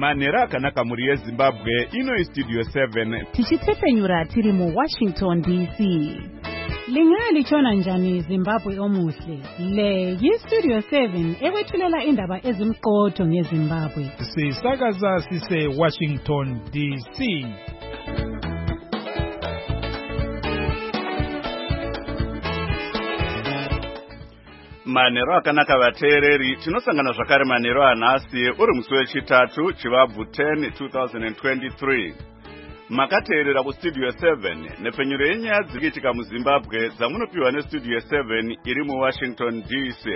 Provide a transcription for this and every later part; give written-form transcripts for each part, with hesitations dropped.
manhero akanaka mhuri yezimbabwe. Ino istudio 7 tichitepfenyura tiri muWashington DC. Lingaya lichona njani Zimbabwe omuhle? Le yistudio 7 ekwethulela indaba ezimqotho ngeZimbabwe. Sisakaza sise Washington DC. manhero akanaka vateereri, tinosangana zvakare manhero anhasi uri musi wechitatu chivabvu 10 2023. makateerera kustudio 7 nepfenyuro yenyaya dziri kuitika muzimbabwe dzamunopiwa nestudio 7 iri muWashington DC.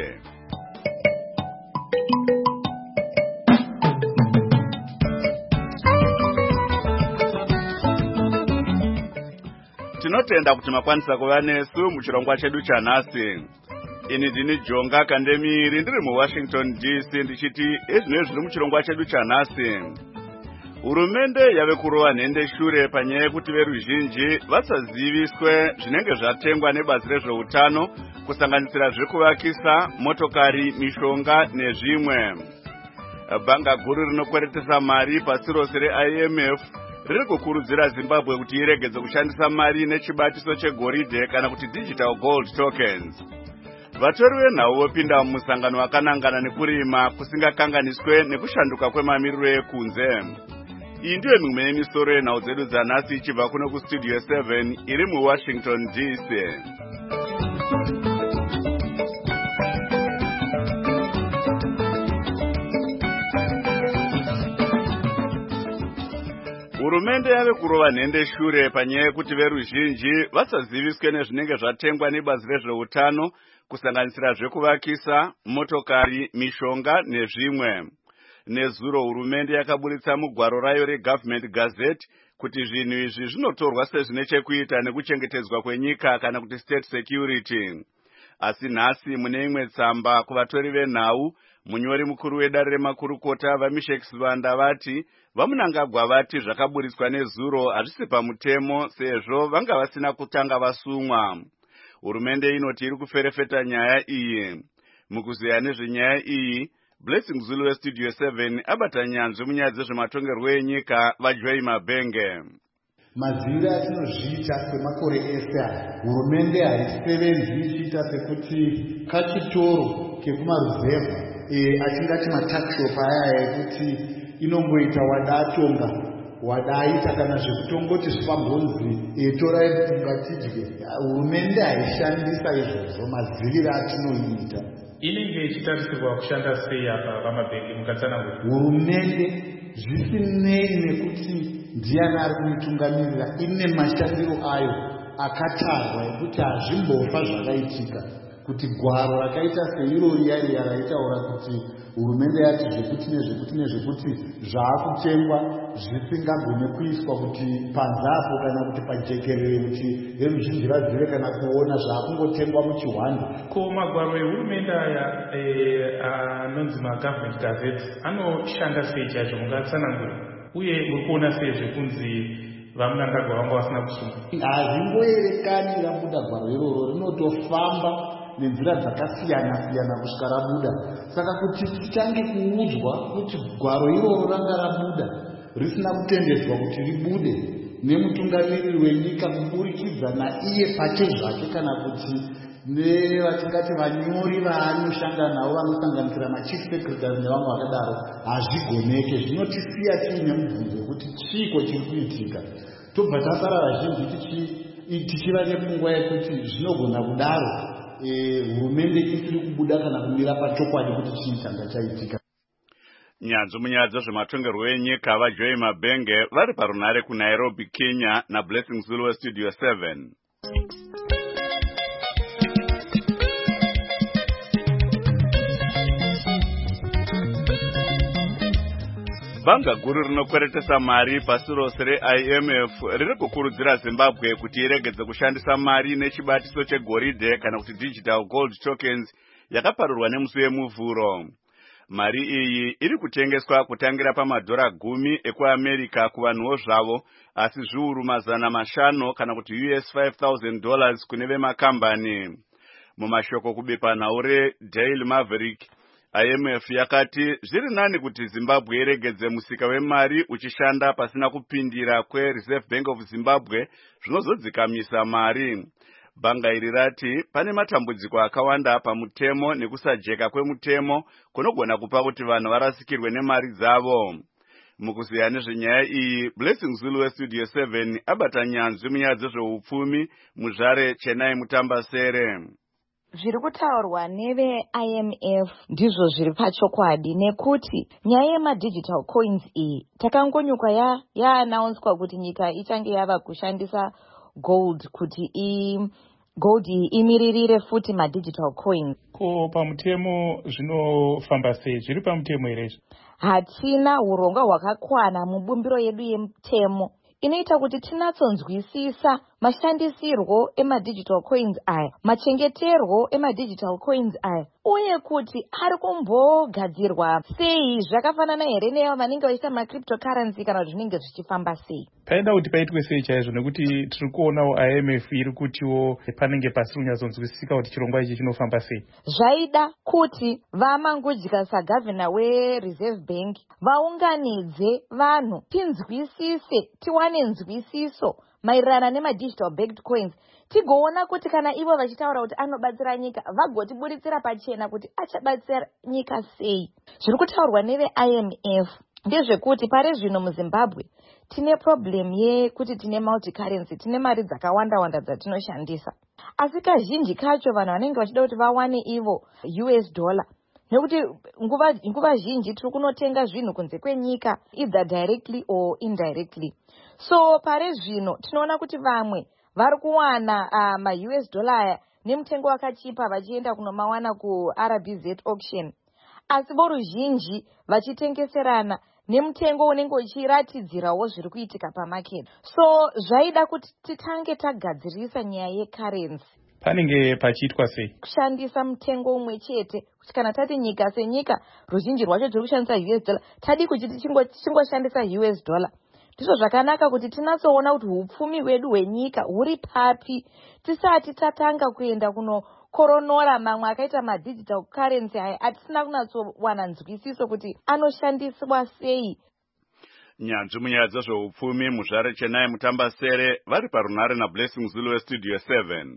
tinotenda kuti makwanisa kuva nesu muchirongwa chedu chanhasi. ini ndini Jonga Kandemiri ndiri muWashington DC ndichiti ezvinezvi zviri muchirongwa chedu chanhasi. Hurumende yave kurova nhende shure panyaya yekuti veruzhinji vasaziviswe zvinenge zvatengwa nebazi rezveutano kusanganisira zvekuvakisa, motokari, mishonga nezvimwe. Bhanga guru rinokweretesa mari pasi rose reIMF riri kukurudzira Zimbabwe kuti iregedze kushandisa mari nechibatiso chegoridhe kana kuti digital gold tokens. Vatori venhau vopinda mumusangano wakanangana nekurima kusingakanganiswe nekushanduka kwemamiriro ekunze. Iyi ndiyo mimwe yemisoro yenhau dzedu dzanhasi ichibva kuno kustudio 7 iri muWashington DC. Hurumende yave kurova nhende shure panyaya yekuti veruzhinji vasaziviswe nezvinenge zvatengwa nebazi rezveutano kusanganisira zvekuvakisa, motokari, mishonga nezvimwe. Nezuro hurumende yakaburitsa mugwaro rayo reGovernment Gazette kuti zvinhu izvi zvinotorwa sezvine chekuita nekuchengetedzwa kwenyika kana kuti state security. Asi nhasi mune imwe tsamba kuvatori venhau, munyori mukuru wedare remakurukota vaMishek Sivanda vati vamunangagwa vati zvakaburitswa nezuro hazvisi pamutemo sezvo vanga vasina kutanga vasumwa. Hurumende inoti iri kuferefeta nyaya iyi. Mukuzeya nezvenyaya iyi, Blessing Zulu westudio 7 abata nyanzvi munyaya dzezvematongerwo enyika vaJoy Mabenge. Maziviro atinozviita kwemakore ese hurumende haisevenzi ichiita sekuti kachitoro kekumaruzevha atingati matakshop aya ekuti inongoita wadatonga wadaita kana zvekutongoti zvipambonzi torai ngatidye. Hurumende haishandisa izvozvo maziviro atinoita. Inenge ichitarisirwa kushanda sei apa pamabhengi mukatsanangura? Hurumende zvisinei nekuti ndiani ari kuitungamirira ine mashandiro ayo akatarwa ekuti hazvimbofa zvakaitika kuti gwaro rakaita seirori yaiya raitaura kuti hurumende yati zvekuti nezvekuti zvaakutengwa zvisingagone kuiswa kuti panzapo kana kuti pajekerere kuti veruzhinji vazive kana kuona zvaakungotengwa muchihwanda. Ko magwaro ehurumende aya anonzi maGovernment Gazette anoshanda sei chaizvo mungatsanangura? Uye muri kuona sei zvekunzi vamunangagwa vanga vasina kusunga? Hazvimboerekani rabuda gwaro iroro, rinotofamba nenzira dzakasiyana-siyana kusvika rabuda. Saka kuti tichange kuudzwa kuti gwaro iroro ranga rabuda risina kutendedzwa kuti ribude nemutungamiriri wenyika kuburikidza naiye pake zvake kana kuti nevatingati vanyori vaanoshanda navo vanosanganisira machief secretary nevamwe vakadaro, hazvigoneke. Zvinotisiya tiine mubvunzo wekuti chiiko chiri kuitika. Tobva tasara vazhinji tichiva nepfungwa yekuti zvinogona kudaro hurumende isiri kubuda kana kumira pachokwadi kuti chii changa chaitika. Nyanzvi munyaya dzezvematongerwo enyika vaJoy Mabenge vari parunhare kuNairobi, Kenya naBlessing Zulu westudio 7. Bhanga guru rinokweretesa mari pasi rose reIMF riri kukurudzira Zimbabwe kuti iregedze kushandisa mari nechibatiso chegoridhe kana kuti digital gold tokens yakaparurwa nemusi wemuvhuro. Mari iyi iri kutengeswa kutangira pamadhora 10 ekuAmerica kuvanhuwo zvavo, asi zviuru 500 kana kuti US $5,000 kune vemakambani. Mumashoko kubepanhau reDaily Maverick, IMF yakati zviri nani kuti Zimbabwe iregedze musika wemari uchishanda pasina kupindira kweReserve Bank of Zimbabwe zvinozodzikamisa mari. Bhanga iri rati pane matambudziko akawanda pamutemo nekusajeka kwemutemo kunogona kupa kuti vanhu varasikirwe nemari dzavo. Mukuziya nezvenyaya iyi, Blessing Zulu weStudio 7 abata nyanzvi munyaya dzezveupfumi muZvare Chennai Mutambasere. Zviri kutaurwa neve-IMF ndizvo zviri pachokwadi, nekuti nyaya yemadigital coins iyi takangonyuka yaanaunswa kuti nyika ichange yava kushandisa gold kuti gold iyi imiririre futi madigital coins. Ko pamutemo zvinofamba sei? Zviri pamutemo here izvo? Hatina urongwa hwakakwana mubumbiro yedu yemutemo inoita kuti tinatsonzwisisa mashandisirwo emadigital coins aya, machengeterwo emadigital coins aya, uye kuti ari kumbogadzirwa sei, zvakafanana here neavo vanenge vachiita macryptocurrency kana kuti zvinenge zvichifamba sei. Paida kuti paitwe sei chaizvo, nekuti tiri kuonawo IMF iri kutiwo panenge pasiri kunyatsonzwisisika kuti chirongwa ichi chinofamba sei. Zvaida kuti vamangudya sagavhina weReserve Bank vaunganidze vanhu, tinzwisise, tiwane nzwisiso maererano nemadigital backed coins, tigoona kuti kana ivo vachitaura kuti anobatsira nyika vagotiburitsira pachena kuti achabatsira nyika sei. Zviri kutaurwa neve-IMF ndezvekuti pari zvino muZimbabwe tine problem yekuti tine multi-currency, tine mari dzakawanda-wanda dzatinoshandisa. Asi kazhinji kacho vanhu vanenge vachida kuti vawane ivo US dollar, nekuti nguva zhinji tiri kunotenga zvinhu kunze kwenyika either directly or indirectly. So pare zvino tinoona kuti vamwe vari kuwana ma-US dollar aya nemutengo wakachipa vachienda kunomawana kuRBZ auction, asi voruzhinji vachitengeserana nemutengo unenge uchiratidzirawo zviri kuitika pamarket. So zvaida kuti titange tagadzirisa nyaya yecurrency. Panenge pachiitwa sei? Kushandisa mutengo umwe chete, kuti kana tati nyika senyika ruzhinji rwacho tiri kushandisa US dollar, tadi kuti tichingoshandisa US dollar. Ndizvo zvakanaka kuti tinatsoona kuti upfumi hwedu hwenyika huri papi tisati tatanga kuenda kunokoronora mamwe akaita madigital currency aya atisina kunatsowana nzwisiso kuti anoshandiswa sei. Nyanzvi munyaya dzezveupfumi muZvare Chennai Mutambasere vari parunare naBlessing Zulu weStudio 7.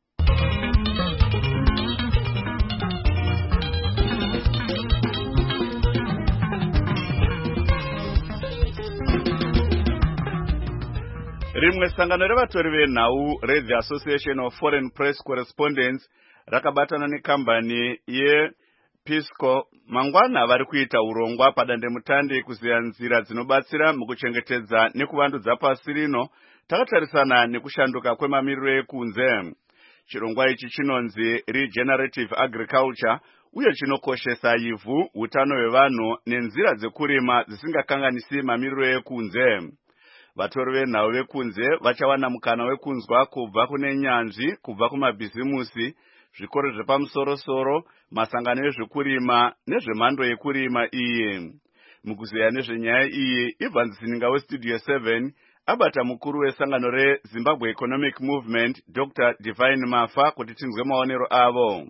Rimwe sangano revatori venhau reThe Association of Foreign Press Correspondents rakabatana nekambani yePisco mangwana vari kuita urongwa padandemutande kuziya nzira dzinobatsira mukuchengetedza nekuvandudza pasi rino takatarisana nekushanduka kwemamiriro ekunze. Chirongwa ichi chinonzi Regenerative Agriculture uye chinokoshesa ivhu, utano hwevanhu nenzira dzekurima dzisingakanganisi mamiriro ekunze. Vatori venhau vekunze vachawana mukana wekunzwa kubva kune nyanzvi, kubva kumabhizimusi, zvikoro zvepamusoro-soro, masangano ezvekurima nezvemhando yekurima iyi. Mukuziya nezvenyaya iyi, Evans Sininga weStudio 7 abata mukuru wesangano reZimbabwe Economic Movement Dr. Divine Mafa kuti tinzwe maonero avo.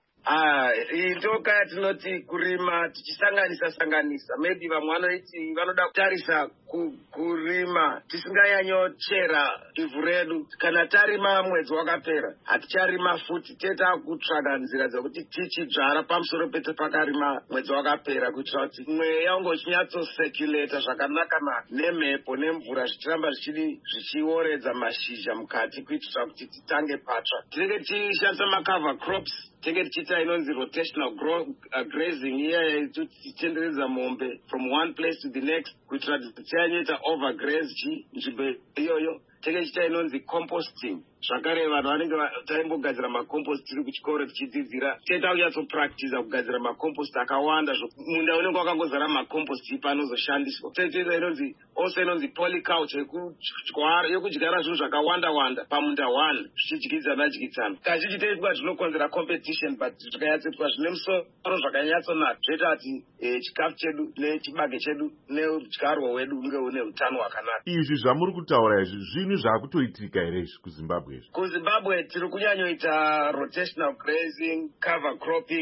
Intoka tinoti kurima tichisanganisa maybe vamwe vanoiti vanoda kutarisa kurima tisinganyanyochera ivhu redu. Kana tarima mwedzi wakapera haticharima futi, teta kutsvaga nzira dzekuti tichidzvara pamusoro pete pakarima mwedzi wakapera, kuitira kuti mweya unge uchinyatsosekuleta zvakanaka nemhepo nemvura zvichiramba zvichioredza mashizha mukati, kuitira kuti titange patsva. Tinenge tichishandisa macover crops, tinenge tichiita inonzi rotational grazing, iye tichitenderedza mombe from one place to the next, kuitira kuti tisanyoita overgraze nzvimbo iyoyo. Tinenge tichiita inonzi composting, zvakare vanhu vanenge taimbogadzira macompost tiri kuchikoro tichidzidzira, teta kunyatsopractiza kugadzira macompost akawanda, munda unenge wakangozara macompost ipa anozoshandiswa. Tinoita inonzi also inonzi polyculture, yekudyara zvinhu zvakawanda-wanda pamunda one zvichidyidzana. Kazhinji toitwa zvinokonzera competition, but zvikanyatsoitwa zvine musoro zvakanyatsonaka zvoita kuti chikafu chedu nechibage chedu neudyarwa hwedu unge une utano hwakanaka. Izvi zvamuri kutaura izvi zvinhu zvaakutoitika here izvi kuZimbabwe? KuZimbabwe tiri kunyanyoita rotational grazing, cover cropping,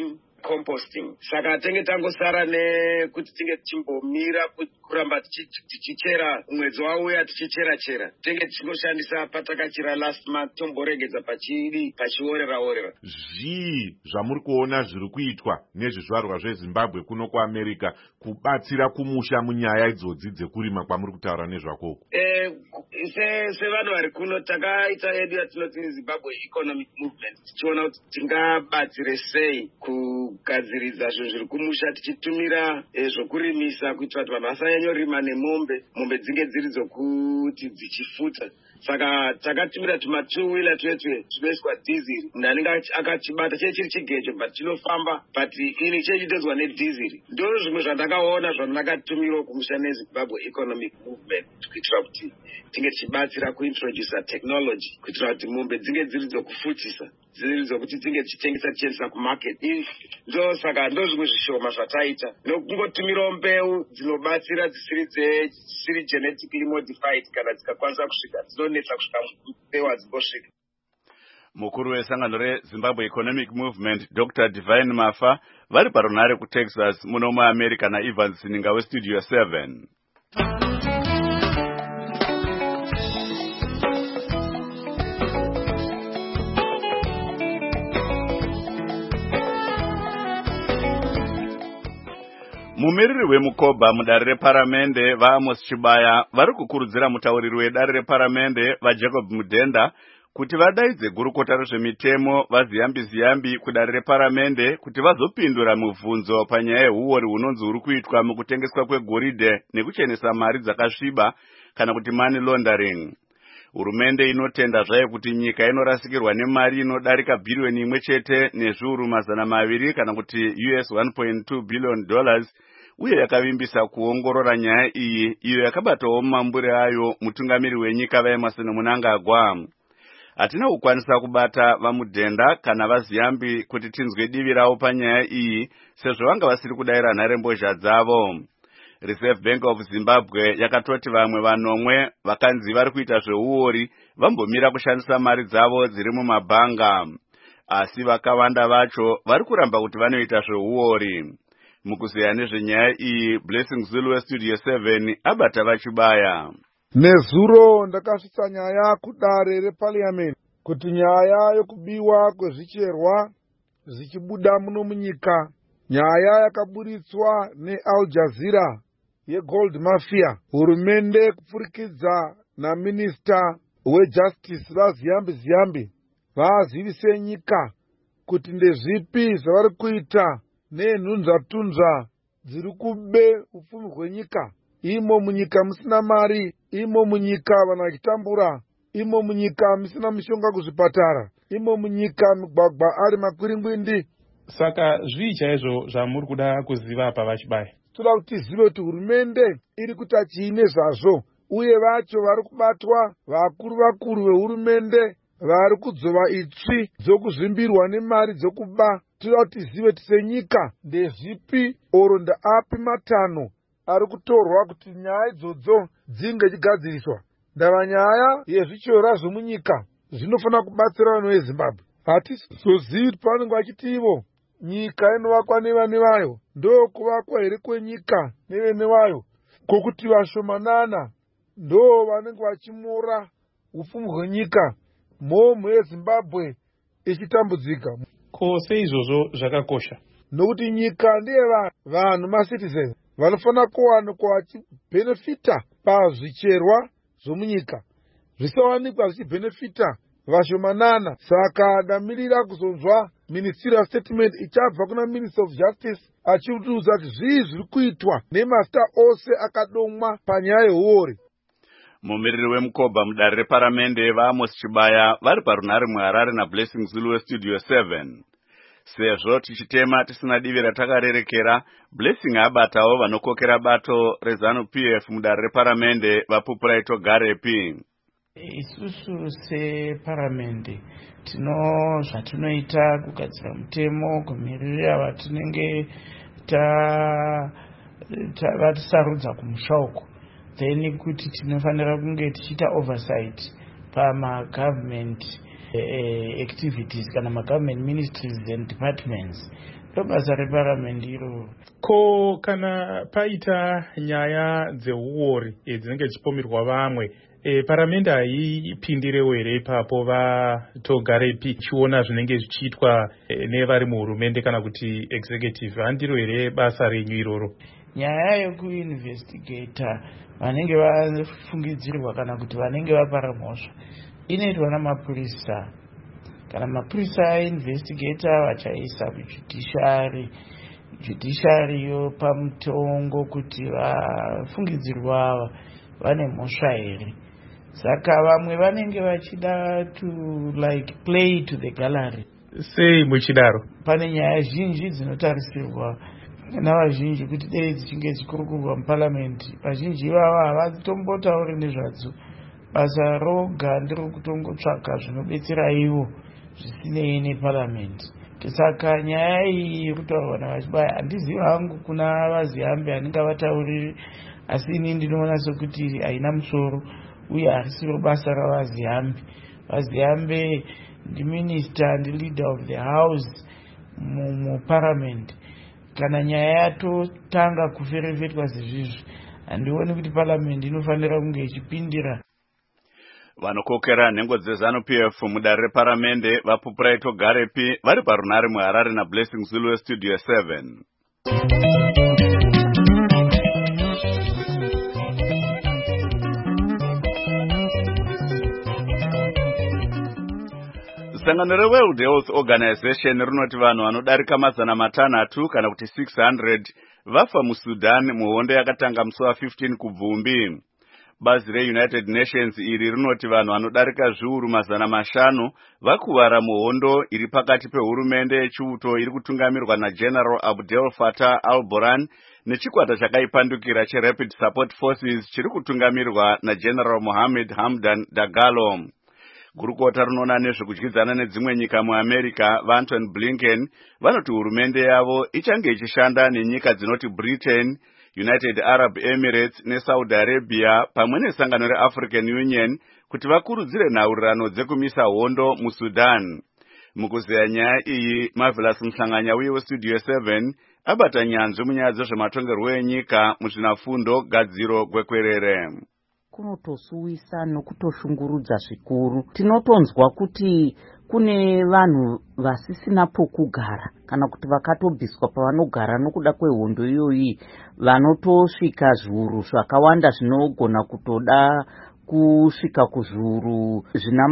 composting. Saka tenge tangosara nekuti tinge tichimbomira kuramba tichichera mwedzi wauya tichichera tenge tichingoshandisa patakachira last month tomboregedza pachiorera. Zvii zvamuri kuona zviri kuitwa nezvizvarwa zveZimbabwe kuno kuAmerica kubatsira kumusha munyaya idzodzi dzekurima kwamuri kutaura nezvakoko? Sevanhu vari kuno takaita yedu yatinoti Zimbabwe Economic Movement, tichiona kuti tingabatsire sei kugadziridza zvinhu zviri kumusha, tichitumira zvokurimisa kuitira kuti vanhu vasanyanyorima nemombe dzinge dziri dzokuti dzichifuta. Saka takatumira tuma 2-wheeler twetu tunoiswa diesel. Munhu anenge akachibata chiri chigejo but chinofamba but ini chechitedzwa nedhiziri. Ndo zvimwe zvandakaona zvandakatumira kumusha neZimbabwe Economic Movement kuitira kuti tinge tichibatsira kuintroduce technology kuitira kuti mombe dzinge dziri dzokufutisa, dziri dzokuti tinge tichitengesa kumarket. Ndo saka ndo zvimwe zvishoma zvataita nokungotumirawo mbeu dzinobatsira dzisiri genetically modified kana dzikakwanisa kusvika dzinonetsa kusvika mbeu hadzingosvika. Mukuru wesangano reZimbabwe Economic Movement Dr. Divine Mafa vari parunhare kuTexas muno muAmerica naEvans Sininga weStudio 7. Mumiriri wemukoba mudare reparamende vaAmos Chibaya vari kukurudzira mutauriri wedare reparamende vaJacob Mudenda kuti vadaidze gurukota rezvemitemo vaziyambi kudare reparamende kuti vazopindura mubvunzo panyaya yehuori hunonzi huri kuitwa mukutengeswa kwegoridhe nekuchenesa mari dzakasviba kana kuti money laundering. Hurumende inotenda zvayo kuti nyika inorasikirwa nemari inodarika bhirioni 1 nezviuru 200 kana kuti US $1.2 billion uye yakavimbisa kuongorora nyaya iyi iyo yakabatawo mumambure ayo mutungamiri wenyika vaEmmerson Mnangagwa. Hatina kukwanisa kubata vaMudhenda kana vaZiyambi kuti tinzwe divi ravo panyaya iyi sezvo vanga vasiri kudaira nharembozha dzavo. Reserve Bank of Zimbabwe yakatoti vamwe vanomwe vakanzi vari kuita zveuori vambomira kushandisa mari dzavo dziri mumabhanga, asi vakawanda vacho vari kuramba kuti vanoita zveuori. Mukuzeya nezvenyaya iyi, Blessing Zulu weStudio 7 abata vachibaya. Nezuro ndakasvitsa nyaya kudare reparliament kuti nyaya yokubiwa kwezvicherwa zvichibuda muno munyika, nyaya yakaburitswa neAl Jazeera yeGold Mafia, hurumende kupfurikidza naminista weJustice vaZiyambi vazivise nyika kuti ndezvipi zvavari kuita nenhunzvatunzva dziri kube upfumi hwenyika. Imo munyika musina mari, imo munyika vanhu vachitambura, imo munyika musina mishonga kuzvipatara, imo munyika migwagwa ari makwiringwindi. Saka zvii chaizvo zvamuri kuda kuziva pavachibaya? Toda kuti tizive kuti hurumende iri kuita chiine zvazvo, uye vacho vari kubatwa vakuru vehurumende vari kudzova itsvi dzokuzvimbirwa nemari dzokuba. Toda kuti tizive tisenyika ndezvipi oro ndaapi matanho ari kutorwa kuti nyaya idzodzo dzinge chigadziriswa. Ndava nyaya yezvichora zvomunyika zvinofanira kubatsira vanhu veZimbabwe. Hatizozivi kuti pavanenge vachiti ivo nyika inovakwa nevane vayo, ndo kuvakwa here kwenyika nevene vayo, kokuti vashomanana ndo vanenge vachimora upfumi hwenyika, mhomho yeZimbabwe ichitambudzika. Ko seizvozvo zvakakosha? Nokuti nyika ndeye vanhu macitizens vanofanira kuwanikwa vachibhenefita pazvicherwa zvomunyika, zvisawanikwa zvichibhenefita vashomanana. Saka damirira kuzonzwa ministerial statement ichabva kuna Minister of Justice achitiudza kuti zvii zviri kuitwa nemasta ose akadomwa panyaya yehuori. Mumiriri wemukoba mudare reparamende vaAmos Chibaya vari parunhare muHarare naBlessing Zulu weStudio 7. Sezvo tichitema tisina divi ratakarerekera, Blessing abatawo vanokokera bato reZANU-PF mudare reparamende vaPupurai Togarepi. Isusu separamende tino zvatinoita kugadzira mutemo kumirira vatinenge vatisarudza kumusha uko, then kuti tinofanira kunge tichiita oversight pama-government activities kana ma-government ministries and departments ndobasa reparamende iroro. Ko kana paita nyaya dzeuori dzinenge dzichipomerwa vamwe, paramende haipindirewo here ipapo vatogarepi chiona zvinenge zvichiitwa nevari muhurumende kana kuti executive? Handiro here basa renyu iroro? Nyaya yekuinvestigata vanenge vafungidzirwa kana kuti vanenge vapara mhosva inoitwa namapurisa. Kana mapurisa ainvestigata vachaisa kujudiciary, judiciary yopa mutongo kuti vafungidzirwa ava vane mhosva here. Saka vamwe vanenge vachida to like play to the gallery. Sei muchidaro? Pane nyaya zhinji dzinotarisirwa navazhinji kuti dei dzichinge dzichikurukurwa muparliament. Vazhinji ivava havatombotauri nezvadzo. Basa roga ndiro kutongotsvaka zvinobetsera ivo zvisinei neparliament. Saka nyaya iyi iri kutaurwa navachibaya handizivi hangu kuna vaziambe handinge vatauriri, asi ini ndinoona sekuti haina musoro uye harisiro basa ravaziambe. Vaziambe ndiminister ndileader of the house muparliament. Kana nyaya yatotanga kuferefetwa sezvizvi handioni kuti parliament inofanira kunge ichipindira. Vanokokera nhengo dzeZANU-PF mudare reparamende vapupura itogarepi vari parunare muHarare naBlessing Zulu weStudio 7. Sangano reWorld Health Organization rinoti vanhu vanodarika 500 kana kuti 600 vafa muSudan muhondo yakatanga musi wa15 kubvumbi. Bazi reUnited Nations iri rinoti vanhu vanodarika zviuru 500 vakuvara muhondo iri pakati pehurumende yechiuto iri kutungamirwa naGeneral Abdel Fattah al-Burhan nechikwata chakaipandukira cheRapid Support Forces chiri kutungamirwa naGeneral Mohammed Hamdan Dagalo. Gurukota rinoona nezvekudyidzana nedzimwe nyika muAmerica vaAntony Blinken vanoti hurumende yavo ichange ichishanda nenyika dzinoti Britain, United Arab Emirates neSaudi Arabia pamwe nesangano reAfrican Union kuti vakurudzire nhaurirano dzekumisa hondo muSudan. Mukuzeya nyaya iyi, Marvelous Mhlanganya uye weStudio 7 abata nyanzvi munyaya dzezvematongerwo enyika muzvinafundo gadziro gwekwerere. Kunotosuwisa nokutoshungurudza zvikuru. Tinotonzwa kuti kune vanhu vasisina pokugara kana kuti vakatobviswa pavanogara nokuda kwehondo iyoyi, vanotosvika zviuru zvakawanda zvinogona kutoda kusvika kuzviuru zvina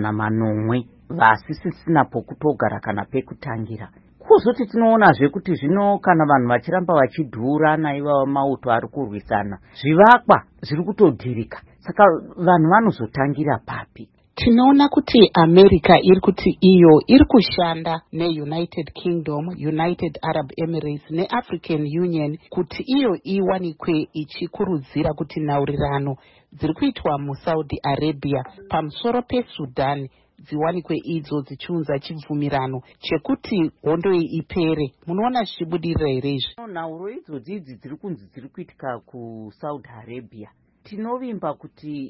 100 vasisina pokutogara kana pekutangira. Kuzoti tinoonazve kuti zvino kana vanhu vachiramba vachidhura naiva mauto ari kurwisana, zvivakwa zviri kutodhirika. Saka vanhu vanozotangira papi? Tinoona kuti America iri kuti iyo iri kushanda neUnited Kingdom, United Arab Emirates neAfrican Union kuti iyo iwanikwe ichikurudzira kuti nhaurirano dziri kuitwa muSaudi Arabia pamusoro peSudan dziwanikwe idzo dzichiunza chibvumirano chekuti hondo iyi ipere. Munoona zvichibudirira here izvi? Nhauro idzodzi dziri kunzi dziri kuitika kuSaudi Arabia, tinovimba kuti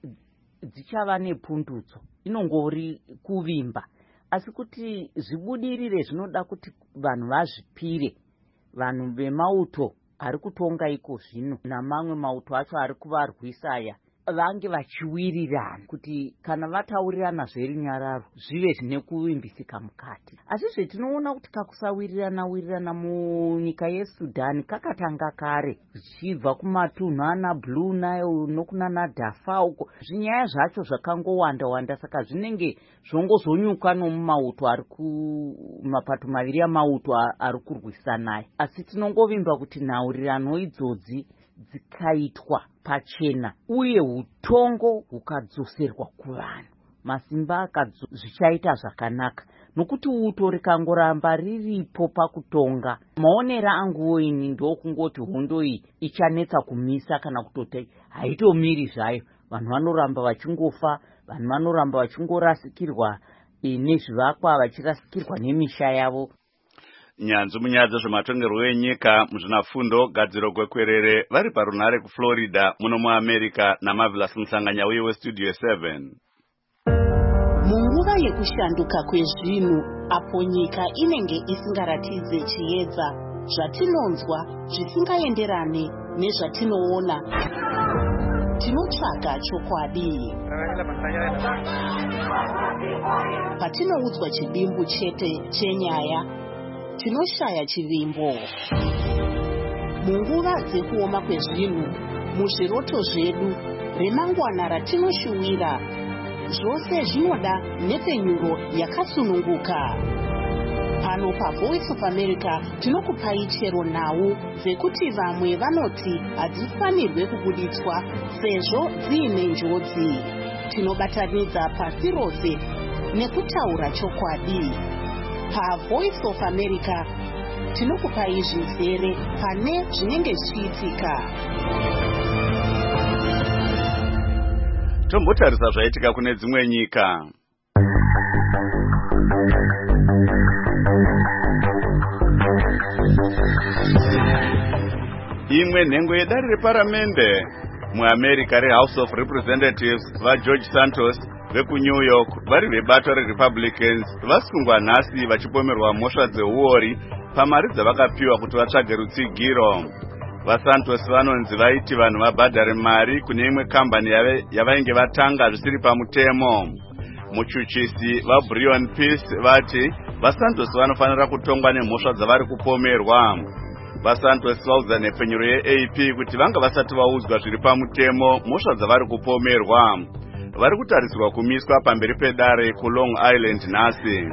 dzichava nepundudzo, inongori kuvimba, asi kuti zvibudirire zvinoda kuti vanhu vazvipire. Vanhu vemauto ari kutonga iko zvino namamwe mauto acho ari kuvarwisa aya vange vachiwirirana kuti kana vataurirana zverinyararo zvive zvine kuvimbisika mukati. Asi zvetinoona kuti kakusawirirana munyika yeSudan kakatanga kare zvichibva kumatunhu ana Blue Nile nokuna naDarfur uko, zvinyaya zvacho zvakangowanda, saka zvinenge zvongozonyuka nomumauto ari kumapato maviri amauto ari kurwisana. Asi tinongovimba kuti nhaurirano idzodzi dzikaitwa pachena uye utongo hukadzoserwa kuvanhu, masimba zvichaita zvakanaka, nokuti uto rikangoramba riripo pakutonga, maonera anguwo ini ndokungoti hondo iyi ichanetsa kumisa kana kutoti haitomiri zvayo. Vanhu vanoramba vachingofa, vanhu vanoramba vachingorasikirwa nezvivakwa, vachirasikirwa nemisha yavo. Nyanzvi munyaya dzezvematongerwo enyika muzvinafundo gadziro gwekwerere vari parunare kuFlorida muno muAmerica naMarvelous Mhlanganya uye weStudio 7. Munguva yekushanduka kwezvinhu apo ipapo nyika inenge isingaratidze chiedza, zvatinonzwa zvisingaenderane nezvatinoona. Tinotsvaga chokwadi. Patinoudzwa chidimbu chete chenyaya, tinoshaya chivimbo. Munguva dzekuoma kwezvinhu, muzviroto zvedu, remangwana ratinoshuwira, zvose zvinoda nhepfenyuro yakasununguka. Pano paVoice of America tinokupai chero nhau dzekuti vamwe vanoti hadzifanirwe kubuditswa sezvo dziine njodzi. Tinobatanidza pasi rose nekutaura chokwadi. PaVoice of America tinokupai zvizere pane zvinenge zvichiitika. Tombotarisa zvaitika kune dzimwe nyika. Imwe nhengo yedare reparamende muAmerica reHouse of Representatives vaGeorge Santos vekuNew York vari vebato reRepublicans vasungwa nhasi vachipomerwa mhosva dzeuori pamari dzavakapiwa kuti vatsvage rutsigiro. VaSantos vanonzi vaiti vanhu vabhadhare mari kune imwe kambani yavainge vatanga zvisiri pamutemo. Muchuchisi vaBrion Peace vati VaSantos vanofanira kutongwa nemhosva dzavari kupomerwa. VaSantos vaudza nhepfenyuro yeAP kuti vanga vasati vaudzwa zviri pamutemo mhosva dzavari kupomerwa. Vari kutarisirwa kumiswa pamberi pedare kuLong Island nhasi.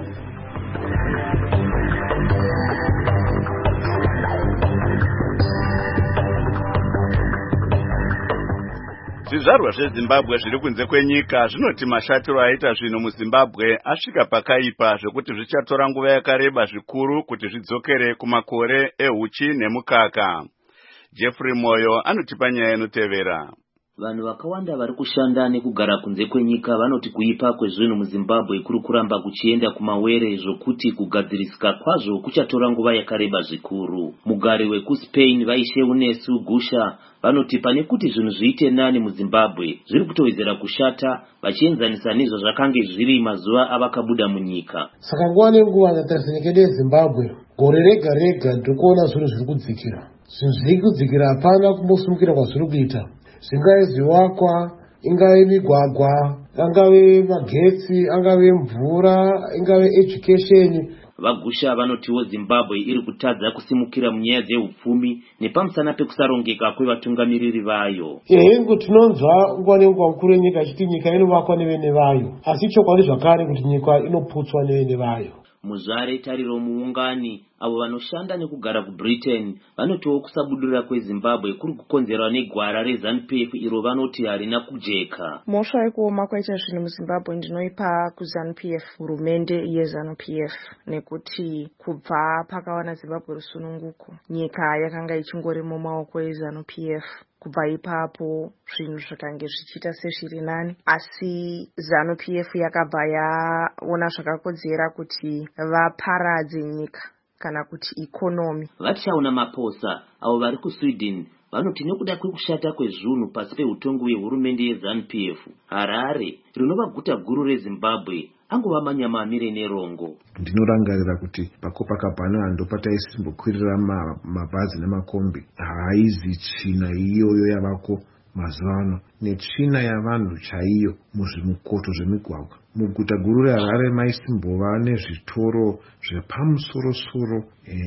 Zvizvarwa zveZimbabwe zviri kunze kwenyika zvinoti mashatiro aita zvinhu muZimbabwe asvika pakaipa zvekuti zvichatora nguva yakareba zvikuru kuti zvidzokere kumakore ehuchi nemukaka. Jeffrey Moyo anotipa nyaya inotevera. Vanhu vakawanda vari kushanda nekugara kunze kwenyika vanoti kuipa kwezvinhu muZimbabwe kuri kuramba kuchienda kumawere zvokuti kugadzirisika kwazvo kuchatora nguva yakareba zvikuru. Mugari wekuSpain vaishe Unesu Gusha vanoti pane kuti zvinhu zviite nani muZimbabwe zviri kutowedzera kushata vachienzanisa nezvo zvakange zviri mazuva avakabuda munyika. Saka nguva nenguva ndatarisa nyika yedu yeZimbabwe gore rega rega ndikuona zvinhu zviri kudzikira. Zvinhu zviri kudzikira hapana kumbosumukira kwazviri kuita. Zvingave zvivakwa, ingave migwagwa, angave magetsi, angave mvura, ingave education. Vagusha vanotiwo Zimbabwe iri kutadza kusimukira munyaya dzeupfumi nepamusana pekusarongeka kwevatungamiriri vayo. Hengu tinonzwa nguva nenguva mukuru wenyika achiti nyika inovakwa nevene vayo, asi chokwadi zvakare kuti nyika inoputswa nevene vayo. Muzvare tariro muungani avo vanoshanda nekugara kuBritain vanotiwo kusabudura kweZimbabwe kuri kukonzerwa negwara reZANU-PF iro vanoti harina kujeka. Mhosva yekuoma kwaita zvinhu muZimbabwe ndinoipa kuZANU-PF, hurumende yeZANU-PF, nekuti kubva pakawana Zimbabwe rusununguko nyika yakanga ichingori mumaoko eZANU-PF. Kubva ipapo zvinhu zvakange zvichiita sezviri nani, asi ZANU-PF yakabva yaona zvakakodzera kuti vaparadze nyika kana kuti ikonomi. Vachaona Maposa avo vari kuSweden vanoti nekuda kwekushata kwezvinhu pasi peutongo hwehurumende yeZANU-PF, Harare rinova guta guru reZimbabwe angova manyama amire nerongo. Ndinorangarira kuti pakopakabhana ndopataisimbokwirira mabhazi nemakombi haizi tsvina iyoyo yavako mazuvano netsvina yavanhu chaiyo muzvimukoto zvemigwagwa. Muguta guru reHarare maisimbova nezvitoro zvepamusorosoro,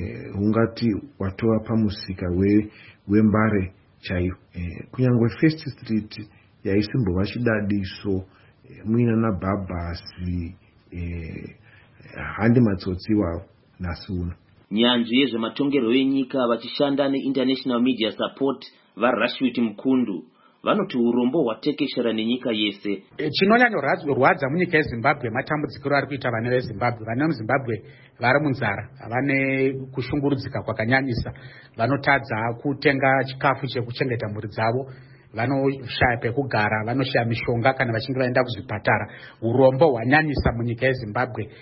ungati watova pamusika wembare chaiyo. Kunyangwe First Street yaisimbova chidadiso, muina nabhabhasi, handi matsotsi wavo nhasi uno. Nyanzvi yezvematongerwo enyika vachishanda neInternational Media Support vaRashwit Mukundu vanoti urombo hwatekeshera nenyika yese. Chinonyanyorwadza munyika yeZimbabwe matambudziko ari kuita vana veZimbabwe. Vana veZimbabwe vari munzara, vane kushungurudzika kwakanyanyisa, vanotadza kutenga chikafu chekuchengeta mhuri dzavo, vanoshaya pekugara, vanoshaya mishonga kana vachinge vaenda kuzvipatara. Urombo hwanyanyisa munyika yeZimbabwe.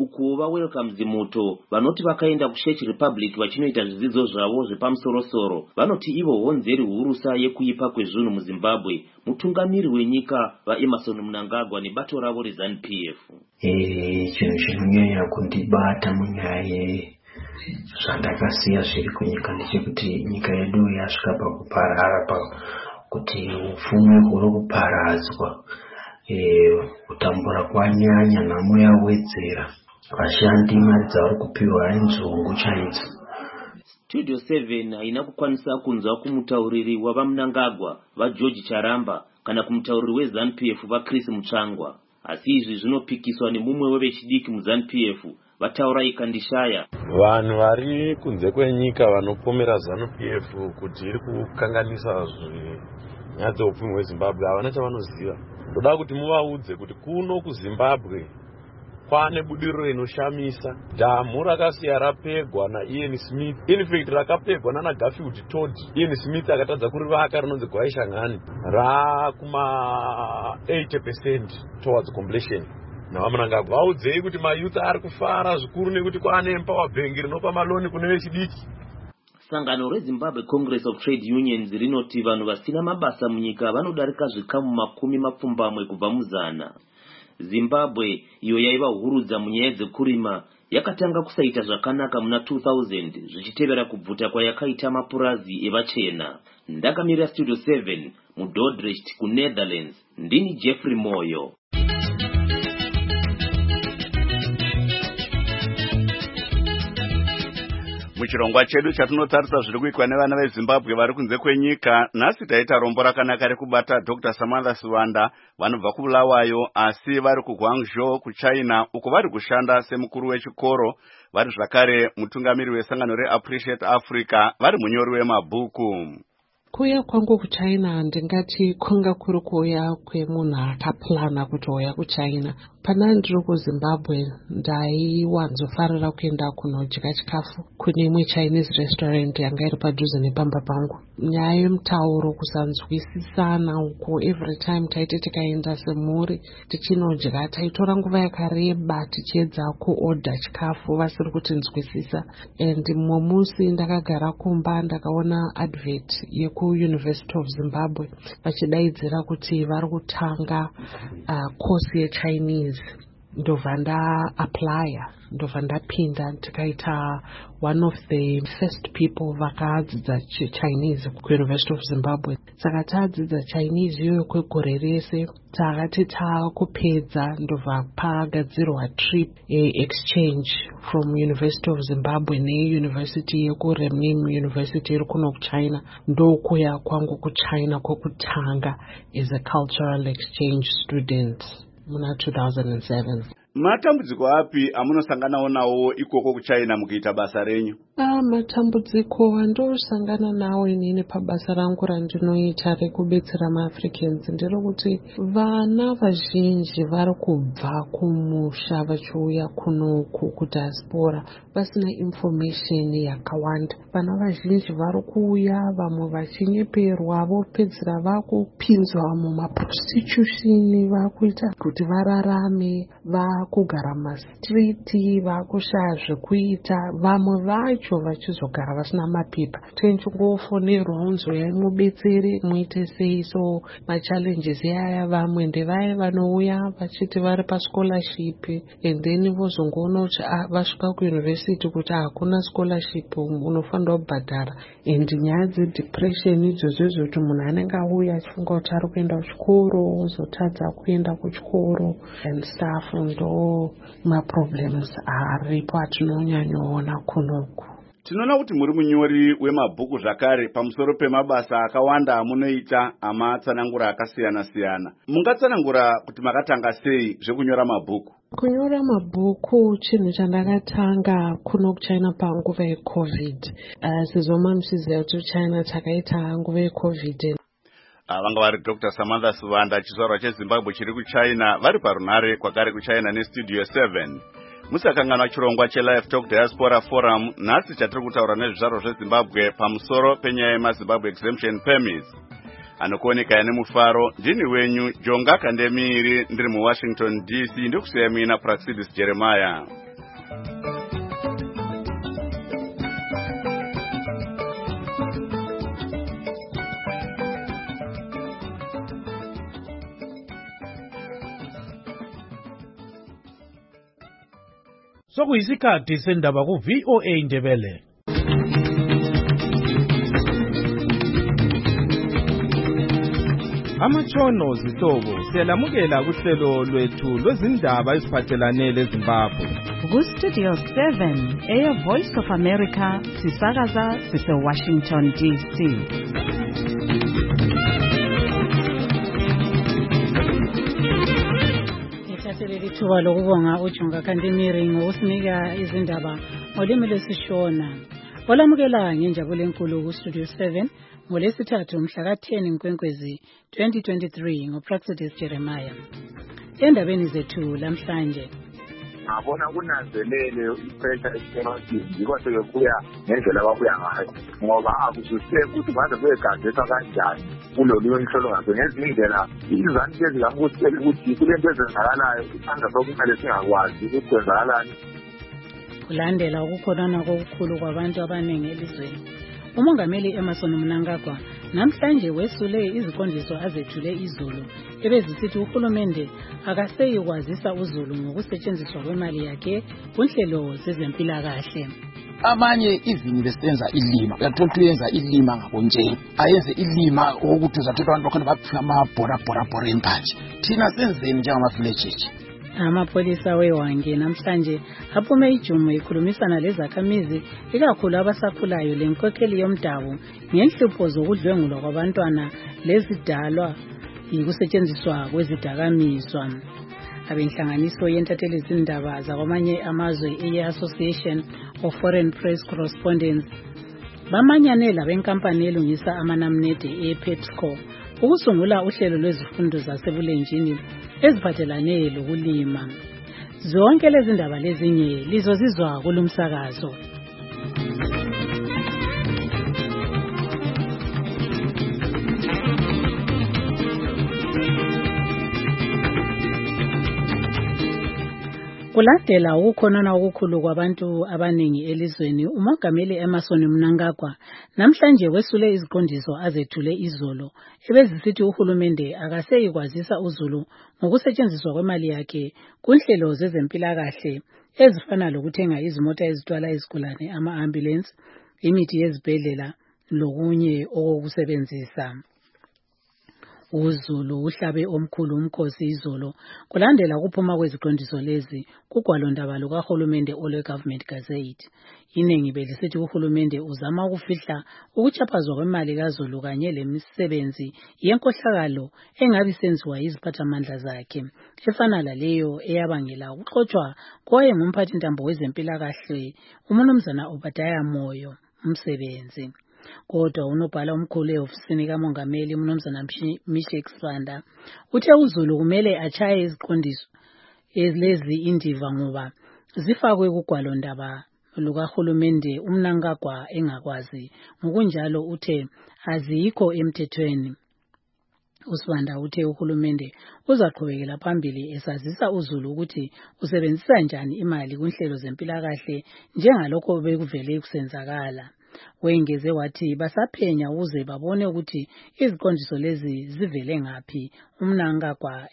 uku vaWelcome Zimuto vanoti vakaenda kuCzech Republic vachinoita zvidzidzo zvavo zvepamusorosoro vanoti ivo honzeri hurusa yekuipa kwezvinhu muZimbabwe mutungamiri wenyika vaEmerson Mnangagwa nebato ravo reZANU-PF. Chinhu chinonyanya kundibata munyaya zvandakasiya zviri kunyika ndechekuti nyika yedu yasvika pakuparara kuti upfumi huri kuparadzwa, kutambura kwanyanya nhamo yawedzera, vashandi mari dzavari kupiwa inzungu chaidzo. Studio 7 haina kukwanisa kunzwa kumutauriri wavaMnangagwa vaGeorge Charamba kana kumutauriri weZANU-PF vaChris Mutsvangwa, asi izvi zvinopikiswa nemumwe wevechidiki muZANU-PF vataura ikandishaya. Vanhu vari kunze kwenyika vanopomera ZANU-PF kuti iri kukanganisa nyaya dzeupfumi hweZimbabwe havana chavanoziva. Ndoda kuti muvaudze kuti kuno kuZimbabwe kwane budiriro inoshamisa. Dhamu rakasiya rapegwa naIan Smith, in fact rakapegwa nana Garfield Todd. Ian Smith akatadza kurivaka rinonzi Gwaisha Ngani, rakuma 80% towards completion. NavaMnangagwa vaudzei kuti mayouth ari kufara zvikuru nekuti kwane Empower Bank rinopa maloni kune vechidiki. Sangano reZimbabwe Congress of Trade Unions rinoti vanhu vasina mabasa munyika vanodarika zvikamu 20 kubva muzana. Zimbabwe iyo yaiva hurudza munyaya dzekurima yakatanga kusaita zvakanaka muna 2000 zvichitevera kubvuta kwayakaita mapurazi evachena. Ndakamirira Studio 7 muDordrecht kuNetherlands. Ndini Jeffrey Moyo. Muchirongwa chedu chatinotarisa zviri kuitwa nevana veZimbabwe vari kunze kwenyika, nhasi taita rombo rakanaka rekubata Dr. Samantha Siwanda vanobva kuBulawayo asi vari kuGuangzhou kuChina uko vari kushanda semukuru wechikoro, vari zvakare mutungamiri wesangano reAppreciate Africa, vari munyori wemabhuku. Kuuya kwangu kuChina ndingati kunga kuri kuuya kwemunhu akaplana kutouya kuChina. Pana ndiri kuZimbabwe ndaiwanzofarira kuenda kunodya chikafu kune imwe Chinese restaurant yanga iri padhuze nepamba pangu. Nyaya yemutauro kusanzwisisana uko every time taiti tikaenda semhuri tichinodya taitora nguva yakareba tichiedza kuorder chikafu vasiri kutinzwisisa. And mumwe musi ndakagara kumba ndakaona advert yeku-University of Zimbabwe vachidaidzira kuti vari kutanga course yeChinese. Ndobva ndaaplya, ndobva ndapinda tikaita one of the first people vakadzidza Chinese kuUniversity of Zimbabwe. Saka tadzidza Chinese iyoyo kwegore rese, takati takupedza ndobva pagadzirwa trip exchange from University of Zimbabwe neUniversity yekuRemnim University iri kuno kuChina. Ndokuya kwangu kuChina kwekutanga as a cultural exchange student muna 2007. Matambudziko api amunosanganawo nawo ikoko kuChina mukuita basa renyu? Matambudziko andosangana nawo inini pabasa rangu randinoita rekubetsera maAfricans nderekuti vana vazhinji vari kubva kumusha vachiuya kunoku kudiaspora vasina information yakawanda. Vana vazhinji vari kuuya vamwe vachinyeperwa vopedzera vakupinzwa mumaprostitution, vakuita kuti vararame, vakugara mastriti, vakushaya zvekuita, vamwe vacho vachizogara vasina mapepa. Tinchingofonerwa unzoyai mubetsere muite sei. So machallenges yaya vamwe ndevaya vanouya vachiti vari pascholarship and then vozongoona kuti vasvika kuuniversity kuti hakuna scholarship unofanira kubhadhara, and nyaya dzedepression idzodzo kuti munhu anenge auya achifunga kuti ari kuenda kuchikoro ozotadza kuenda kuchikoro and stuff. Ndo maproblems aripo atinonyanyoona kunoku. Tinoona kuti muri munyori wemabhuku zvakare pamusoro pemabasa akawanda amunoita amatsanangura akasiyana-siyana. Mungatsanangura kuti makatanga sei zvekunyora mabhuku? Kunyora mabhuku chinhu chandakatanga kuno kuChina panguva yeCovid. Sezoma muchiziva kuti China takaita nguva yeCovid. Vanga vari Dr. Samantha Siwanda, chizvarwa cheZimbabwe chiri kuChina, vari parunare kwakare kuChina neStudio 7. Musakanganwa chirongwa cheLife Talk Diaspora Forum. Nhasi chatiri kutaura nezvizvarwa zveZimbabwe pamusoro penyaya yemaZimbabwe Exemption Permits. Anokuoneka nemufaro, ndini wenyu Jonga Kandemiri, ndiri muWashington DC, ndikusiyamina Praxidis Jeremiah. Sokuyisikhathi sendaba ku VOA Ndebele. Amatshono zihlobo siyalamukela kuhlelo lwethu lwezindaba eziphathelane leZimbabwe. Ku-Studio 7 Air Voice of America sisakaza sise-Washington DC. Ngithathelele ithuba lokubonga uJonga Kandemiri ngokusinika izindaba ngolimi lwesishona. Olamukela ngenjabulo enkulu ku-Studio 7 ngolesithathu mhla ka-10 Nkwenkwezi 2023 ngoPraxidis Jeremiah. Endabeni zethu lamhlanje. Ngabona kunanzelele ipressure esemantini yikho sebebuya ngendlela ababuya ngayo ngoba akuzwiseki ukuthi ngaze kuyegazethwa kanjani kulolu mhlolongazo ngezinye indlela izanti ezikamkusela ukuthi kulento ezenzakalayo isandla sokumele singakwazi ukuthi kwenzakalani. Kulandela ukukhonana kokukhulu kwabantu abaningi elizweni, uMongameli Emmerson Mnangagwa namhlanje wesule iziqondiso azethule izolo ebezisithi uhulumende akaseyi kwazisa uzulu ngokusetshenziswa kwemali yakhe kunhlelo zezempilakahle. Abanye ivini besenza ilima, uyathola uyenza ilima ngabonjeni, ayenze ilima ukuthi uzathola abantu bakhona baphiwa amabhora empanje. Thina senzeni njengama-villages? Amapolisa weWange namhlanje aphume ijumo ikhulumisana lezakhamizi ikakhulu abasakhulayo lenkokheli yomdabu ngenhlupho zokudlwengulwa kwabantwana lezidalwa yikusetshenziswa kwezidakamizwa. Abenhlanganiso yentatheli izindaba zakwamanye amazwe i-Association of Foreign Press Correspondents bamanyane labenkampani elungisa amanamnede ePepsiCo ukusungula uhlelo lwezifundo zasebulenjini eziphathelane lokulima. Zonke lezi ndaba lezinye lizozizwa kulumsakazo. Kulandela ukukhonana okukhulu kwabantu abaningi elizweni, uMongameli Emmerson Mnangagwa namhlanje wesule iziqondiso azethule izolo ebezisithi uhulumende akaseyi kwazisa uzulu ngokusetshenziswa kwemali yakhe kunhlelo zezempilakahle ezifana lokuthenga izimota ezithwala izigulane, ama-ambulance, imithi yezibhedlela lokunye okokusebenzisa. UZulu uhlabe omkhulu umkhosi izolo kulandela ukuphuma kweziqondiso lezi kugwalondaba lukahulumende olwe-Government Gazette. Iningi belisithi uhulumende uzama ukufihla ukuchaphazwa kwemali kaZulu kanye lemisebenzi yenkohlakalo engabi senziwa yiziphathamandla zakhe efana laleyo eyabangela ukuxotshwa kowayengumphathintambo wezempilakahle uMnumzana Obadiah Moyo umsebenzi. Kodwa unobhala omkhulu e-ofisini kaMongameli uMnumzana Mishek Sanda uthe uZulu kumele achaye iziqondiso lezi indiva ngoba zifakwe kugwalondaba lukahulumende uMnangagwa engakwazi, ngokunjalo uthe azikho emthethweni. USibanda uthe uhulumende uzaqhubekela phambili esazisa uZulu ukuthi usebenzisa njani imali kunhlelo zempilakahle njengalokho bekuvele kusenzakala. Wengeze wathi basaphenya ukuze babone ukuthi iziqondiso lezi zivele ngaphi uMnangagwa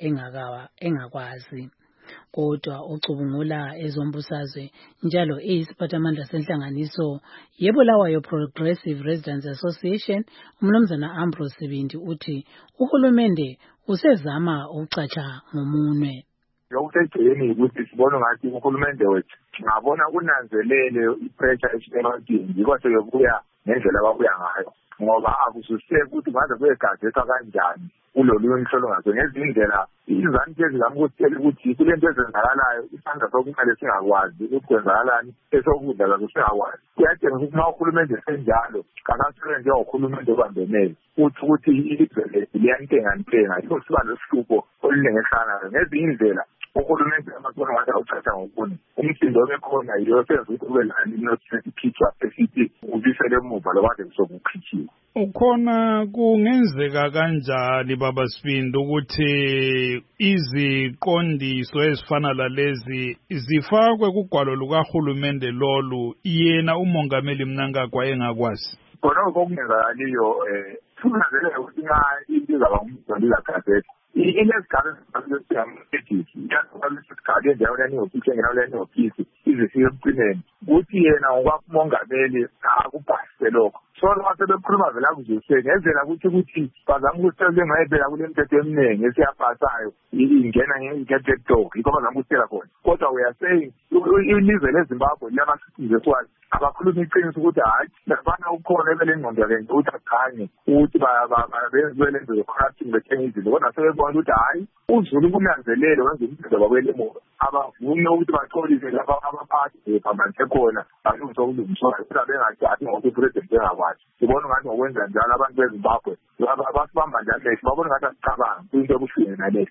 engakwazi. Kodwa ucubungula ezombusazwe njalo eyisiphathamandla senhlanganiso yeBulawayo Progressive Residents Association uMnumzana Ambrose Sibindi uthi uhulumende usezama ukucatsha ngomunwe. Lokusejeni ukuthi sibone ngathi uhulumende wethu ngabona kunanzelele ipressure esemantini yikho sebebuya ngendlela ababuya ngayo ngoba akuzwiseki ukuthi ngaze kuyegazethwa kanjani kulolu mhlolongazo ngezinye indlela izanti ezikamkusela ukuthi kulento ezenzakalayo isandla sokumele singakwazi ukuthi kwenzakalani esokudla lazo singakwazi. Kuyatshengisa ukuthi uma uhulumende senjalo kakasebenzi njengohulumende obambenele ukuthi ilizwe lethu liyantengantenga yikho siba lesihlupho olulengehlanayo ngezinye indlela. Uhulumende amakona ngathi awuthatha ngokuni umsindo obekhona yiyo senza ukuthi kube lani nokukhitshwa esithi ubisele emuva lokade kusokukhitshiwe. Ukhona kungenzeka kanjani baba Sibindi ukuthi iziqondiso ezifana lalezi zifakwe kugwalo lukahulumende lolu yena uMongameli Mnangagwa engakwazi? Khona okungenzakaliyo kunanzelele ukuthi nxa into izaba ngumgwalo Gazette inesigaba iyasikhathi endaweni yanehofisi engenalo yanehofisi izifike emcineni kuthi yena ngokwamongameli akubhasise lokho so noma sebekhuluma vele akuzwiseni ngenzela ukuthi bazama ukuthi ngayibheka kule mthetho eminingi esiyabhasayo ingena nge-get dog yikho bazama ukutshela khona kodwa we are saying ilizwe leZimbabwe liyama-systems eswazi abakhuluma iqiniso ukuthi hayi labana ukhona ebele ingqondo yakhe ukuthi akhanye ukuthi benziwe le nto yocorruption bethenga izinto kodwa sebebona ukuthi hayi uZulu kunanzelele wenza umsebenzi wakwele emuva abavumi ukuthi baxolise laba abaphathi phambanise khona balungisa ukulungiswayo kodwa bengathathi ngokuthi upresident engakwazi sibona ngathi ngokwenza njalo abantu beZimbabwe basibamba njalo leso babona ngathi asicabanga kuyinto ebuhlungu naleso.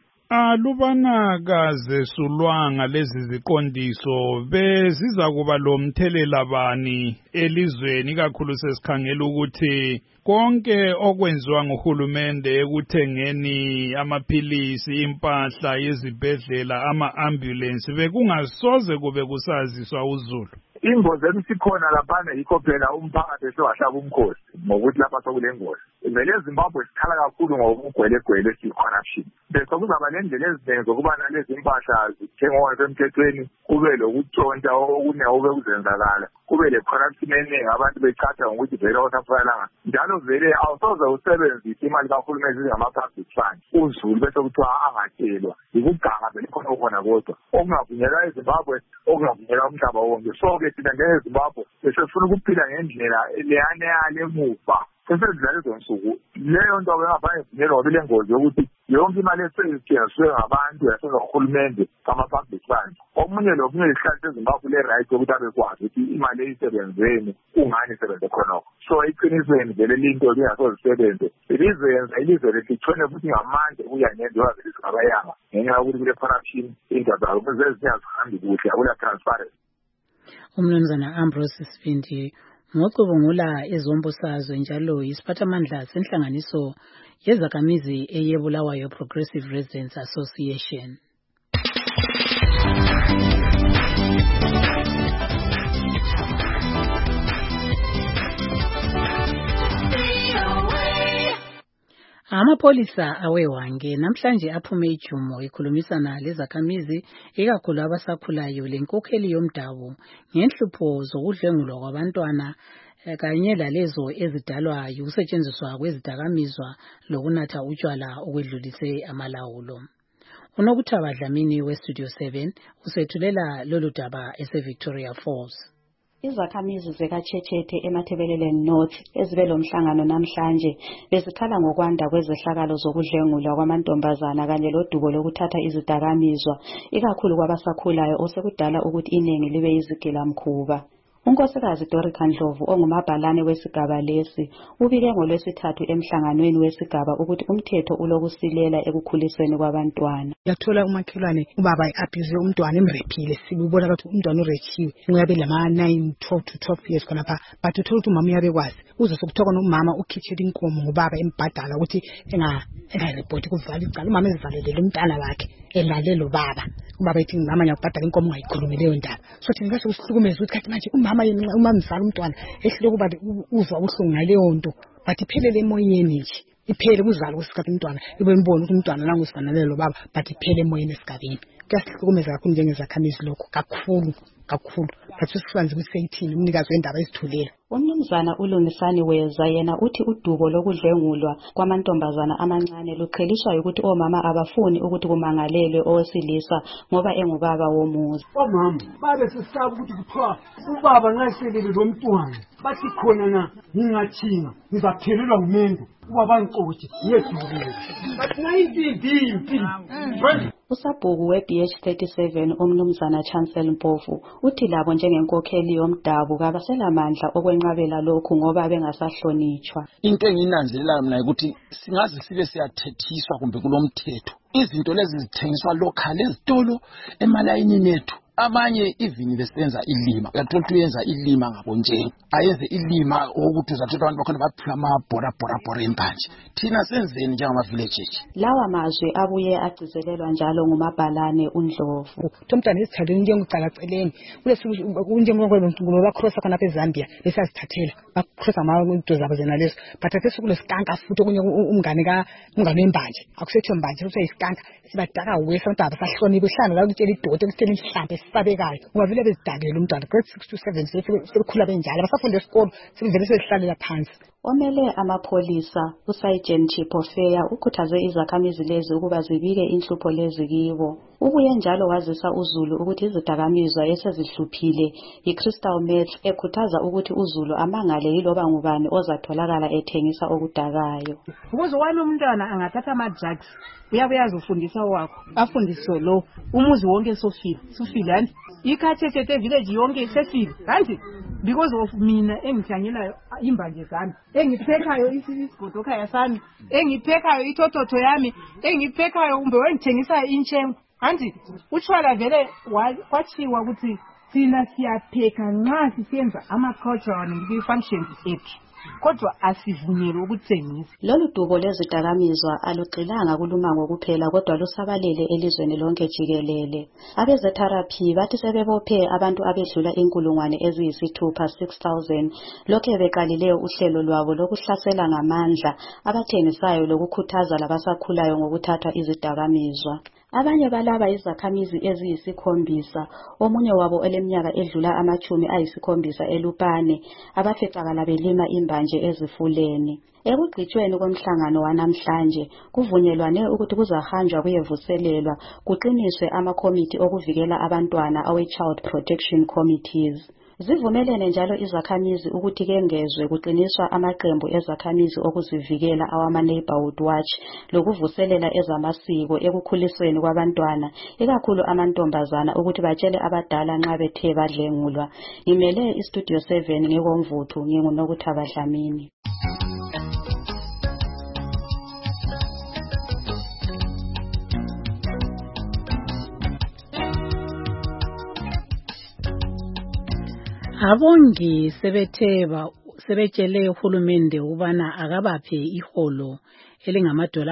Alubanakaze sulwanga lezi ziqondiso beziza kuba lo mthelela bani elizweni kakhulu sesikhangela ukuthi konke okwenziwa nguhulumende ekuthengeni amaphilisi impahla yezibhedlela ama-ambulance bekungasoze kube kusaziswa uZulu. Ingozi emisikhona laphana yikho phela umphakathi esewahlaba umkhosi ngokuthi lapha sokule ngozi vele eZimbabwe sikhala kakhulu ngokugwelegwele corruption bese kuzaba nendlela eziningi zokuba nalezi impahla zithengwa emthethweni kube lokutshontsha okuneke kuzenzakala kube le corruption eningi abantu becatha ngokuthi vele osafanelanga njalo vele awusoze usebenzise imali kahulumeni zingama-public funds uZulu bese kuthiwa angatshelwa yikuganga vele khona ukhona kodwa okungavunyelwa eZimbabwe okungavunyelwa umhlaba wonke so-ke thina njengeZimbabwe besefuna ukuphila ngendlela leyana yale emuva sesezidlala ezo nsuku leyo nto engabanye ivunyelwa ngoba ile ngozi yokuthi yonke imali eseyithengiswe ngabantu yasenorhulumente kama-public funds omunye nomunye isihlali seZimbabwe le-right yokuthi abekwazi ukuthi imali eyisebenzeni kungani isebenze khonokho so eqinisweni vele linto lingasozisebenze ilizenza ilizwe lethu lithone futhi ngamandla ukuyanyenza yoba vele singabayanga ngenxa yokuthi kule corruption into zabo zezinyazihambi kuhle akula transparency. Umnumzana Ambrose Sibindi ngocubungula ezombusazwe njalo yisiphathamandla senhlanganiso yezakhamizi eyebulawayo Progressive Residents Association. Amapolisa awewange namhlanje aphume ijumo ekhulumisana lezakhamizi ikakhulu abasakhulayo lenkokheli yomdabu ngenhlupho zokudlengulwa kwabantwana kanye lalezo ezidalwa ukusetshenziswa kwezidakamizwa lokunatha utshwala okwedlulise amalawulo. Unokuthaba Dlamini weStudio 7 usethulela lolu daba eseVictoria Falls. Izakhamizi zekaChechete eMathebeleleni North ezibe lomhlangano namhlanje bezikhala ngokwanda kwezehlakalo zokudlengulwa kwamantombazana kanye lodubo lokuthatha izidakamizwa ikakhulu kwabasakhulayo osekudala ukuthi iningi libe yizigilamkhuba. Unkosikazi Dorika Ndlovu ongumabhalane wesigaba lesi ubike ngolwesithathu emhlanganweni wesigaba ukuthi umthetho ulokusilela ekukhulisweni kwabantwana. Yathola umakhelwane ubaba abhize umntwana emrephile sibubona ukuthi umntwana urechiwe ngoyabe lama 9 12 to 12 years khona pha but uthola ukuthi umama uyabekwazi uzosokuthoka nomama ukhitshela inkomo ngobaba embhadala ukuthi engareport kuvala icala umama ezivalele umntana wakhe elale lo baba ubaba ethi mama ngiyabhadala inkomo ungayikhulumi leyo ndaba so thina ngase usihlukumeze ukuthi kathi manje umama yena uma mzala umntwana ehlile kuba uzwa ubuhlungu ngaleyo nto but iphelele emoyeni nje iphele kuzala kusikhathi umntwana ibe mbona ukuthi umntwana nangu sifanele lo baba but iphele emoyeni esigabeni kuyasihlukumeza kakhulu njengezakhamizi lokho kakhulu but sisifanele ukuthi seyithini umnikazi wendaba ezithulela. Umnumzana uLungisani Weza yena uthi udubo lokudlengulwa kwamantombazana amancane luqheliswa ukuthi omama abafuni ukuthi kumangalelwe owesilisa ngoba engubaba womuzi. Omama babe sisaba ukuthi kuthiwa ubaba nxa eselele lo mntwana bathi khona na ngingathinga ngizaphelelwa ngumendo ubaba ngixotshe yedubile but nayintindimpi. Usabhuku we-BH 37 umnumzana Chancellor Mpofu uthi labo njengenkokheli yomdabu kabaselamandla okwenqabela lokhu ngoba bengasahlonitshwa. Into enginanzelela mina ukuthi singaze sibe siyathethiswa kumbe kulomthetho izinto lezi zithengiswa local ezitolo emalayinini ethu abanye ivini besenza ilima uyathola ukuthi uyenza ilima ngabonjeni ayenze ilima ukuthi uzathola abantu bakhona baphiwa amabhora empanje thina senzeni njengama-villages. Lawa mazwi abuye agcizelelwa njalo ngumabhalane uNdlovu. Umntwana esithatheni njengocalaceleni kunjengoba bakrosa khona eZambia besazithathela bakrosa amazinto zabo zena lezo bathathesa kulesikanka futhi okunye umngane wembanje akusethiwe mbanje futhi isikanka sibadaka wesa abantu abasahloniphe ihlanga la ukutshela idoda ekusithela imhlambe esisabekayo ungavile bezidakela umntwana grade 6 to 7 sebekhula benjalo abasafunda esikolo sebevele sezihlalela phansi. Omele amapholisa uSergeant Chipofeya ukhuthaze izakhamizi lezi ukuba zibike inhlupho lezi kibo. Ubuye njalo wazisa uZulu ukuthi izidakamizwa esezihluphile iCrystal Meth ekhuthaza ukuthi uZulu amangale yiloba ngubani ozatholakala ethengisa okudakayo. Ukuze wami umntwana angathatha ama-drugs uyabuyazi ufundisa wakho afundiswe lo umuzi wonke sofile yani ikhathethete village yonke sefile kanti because of mina engihlanyelayo imbanje zami engiphekayo isigodo khaya sami engiphekayo ithototho yami engiphekayo kumbe wengithengisa intshengo kanti utshwala vele kwachiwa ukuthi thina siyapheka nxa sisenza ama-cultural functions ethu kodwa asivunyelwe ukuthengisa. Lolu dubo lwezidakamizwa alugxilanga kulumango kuphela kodwa lusabalele elizweni lonke jikelele. Abeze-therapy bathi sebebophe abantu abedlula 6,000 lokhe beqalileyo uhlelo lwabo lokuhlasela ngamandla abathengisayo lokukhuthaza labasakhulayo ngokuthatha izidakamizwa. Abanye balaba izakhamizi eziyisi7, omunye wabo oleminyaka edlula 70 eLupane abaficakala belima imbanje ezifuleni. Ekugcitshweni komhlangano wanamhlanje kuvunyelwane ukuthi kuzahanjwa kuyevuselelwa kuqiniswe amakomiti okuvikela abantwana awe-Child Protection Committees. Zivumelene njalo izakhamizi ukuthi kengezwe kuqiniswa amaqembu ezakhamizi okuzivikela awama-Neighborhood Watch lokuvuselela ezamasiko ekukhulisweni kwabantwana ikakhulu amantombazana ukuthi batshele abadala nxa bethe badlengulwa. Ngimele iStudio 7 ngekomvuthu nginguNokuthaba Dlamini. Abongi sebetshele uhulumende ukubana akabaphe iholo elingamadola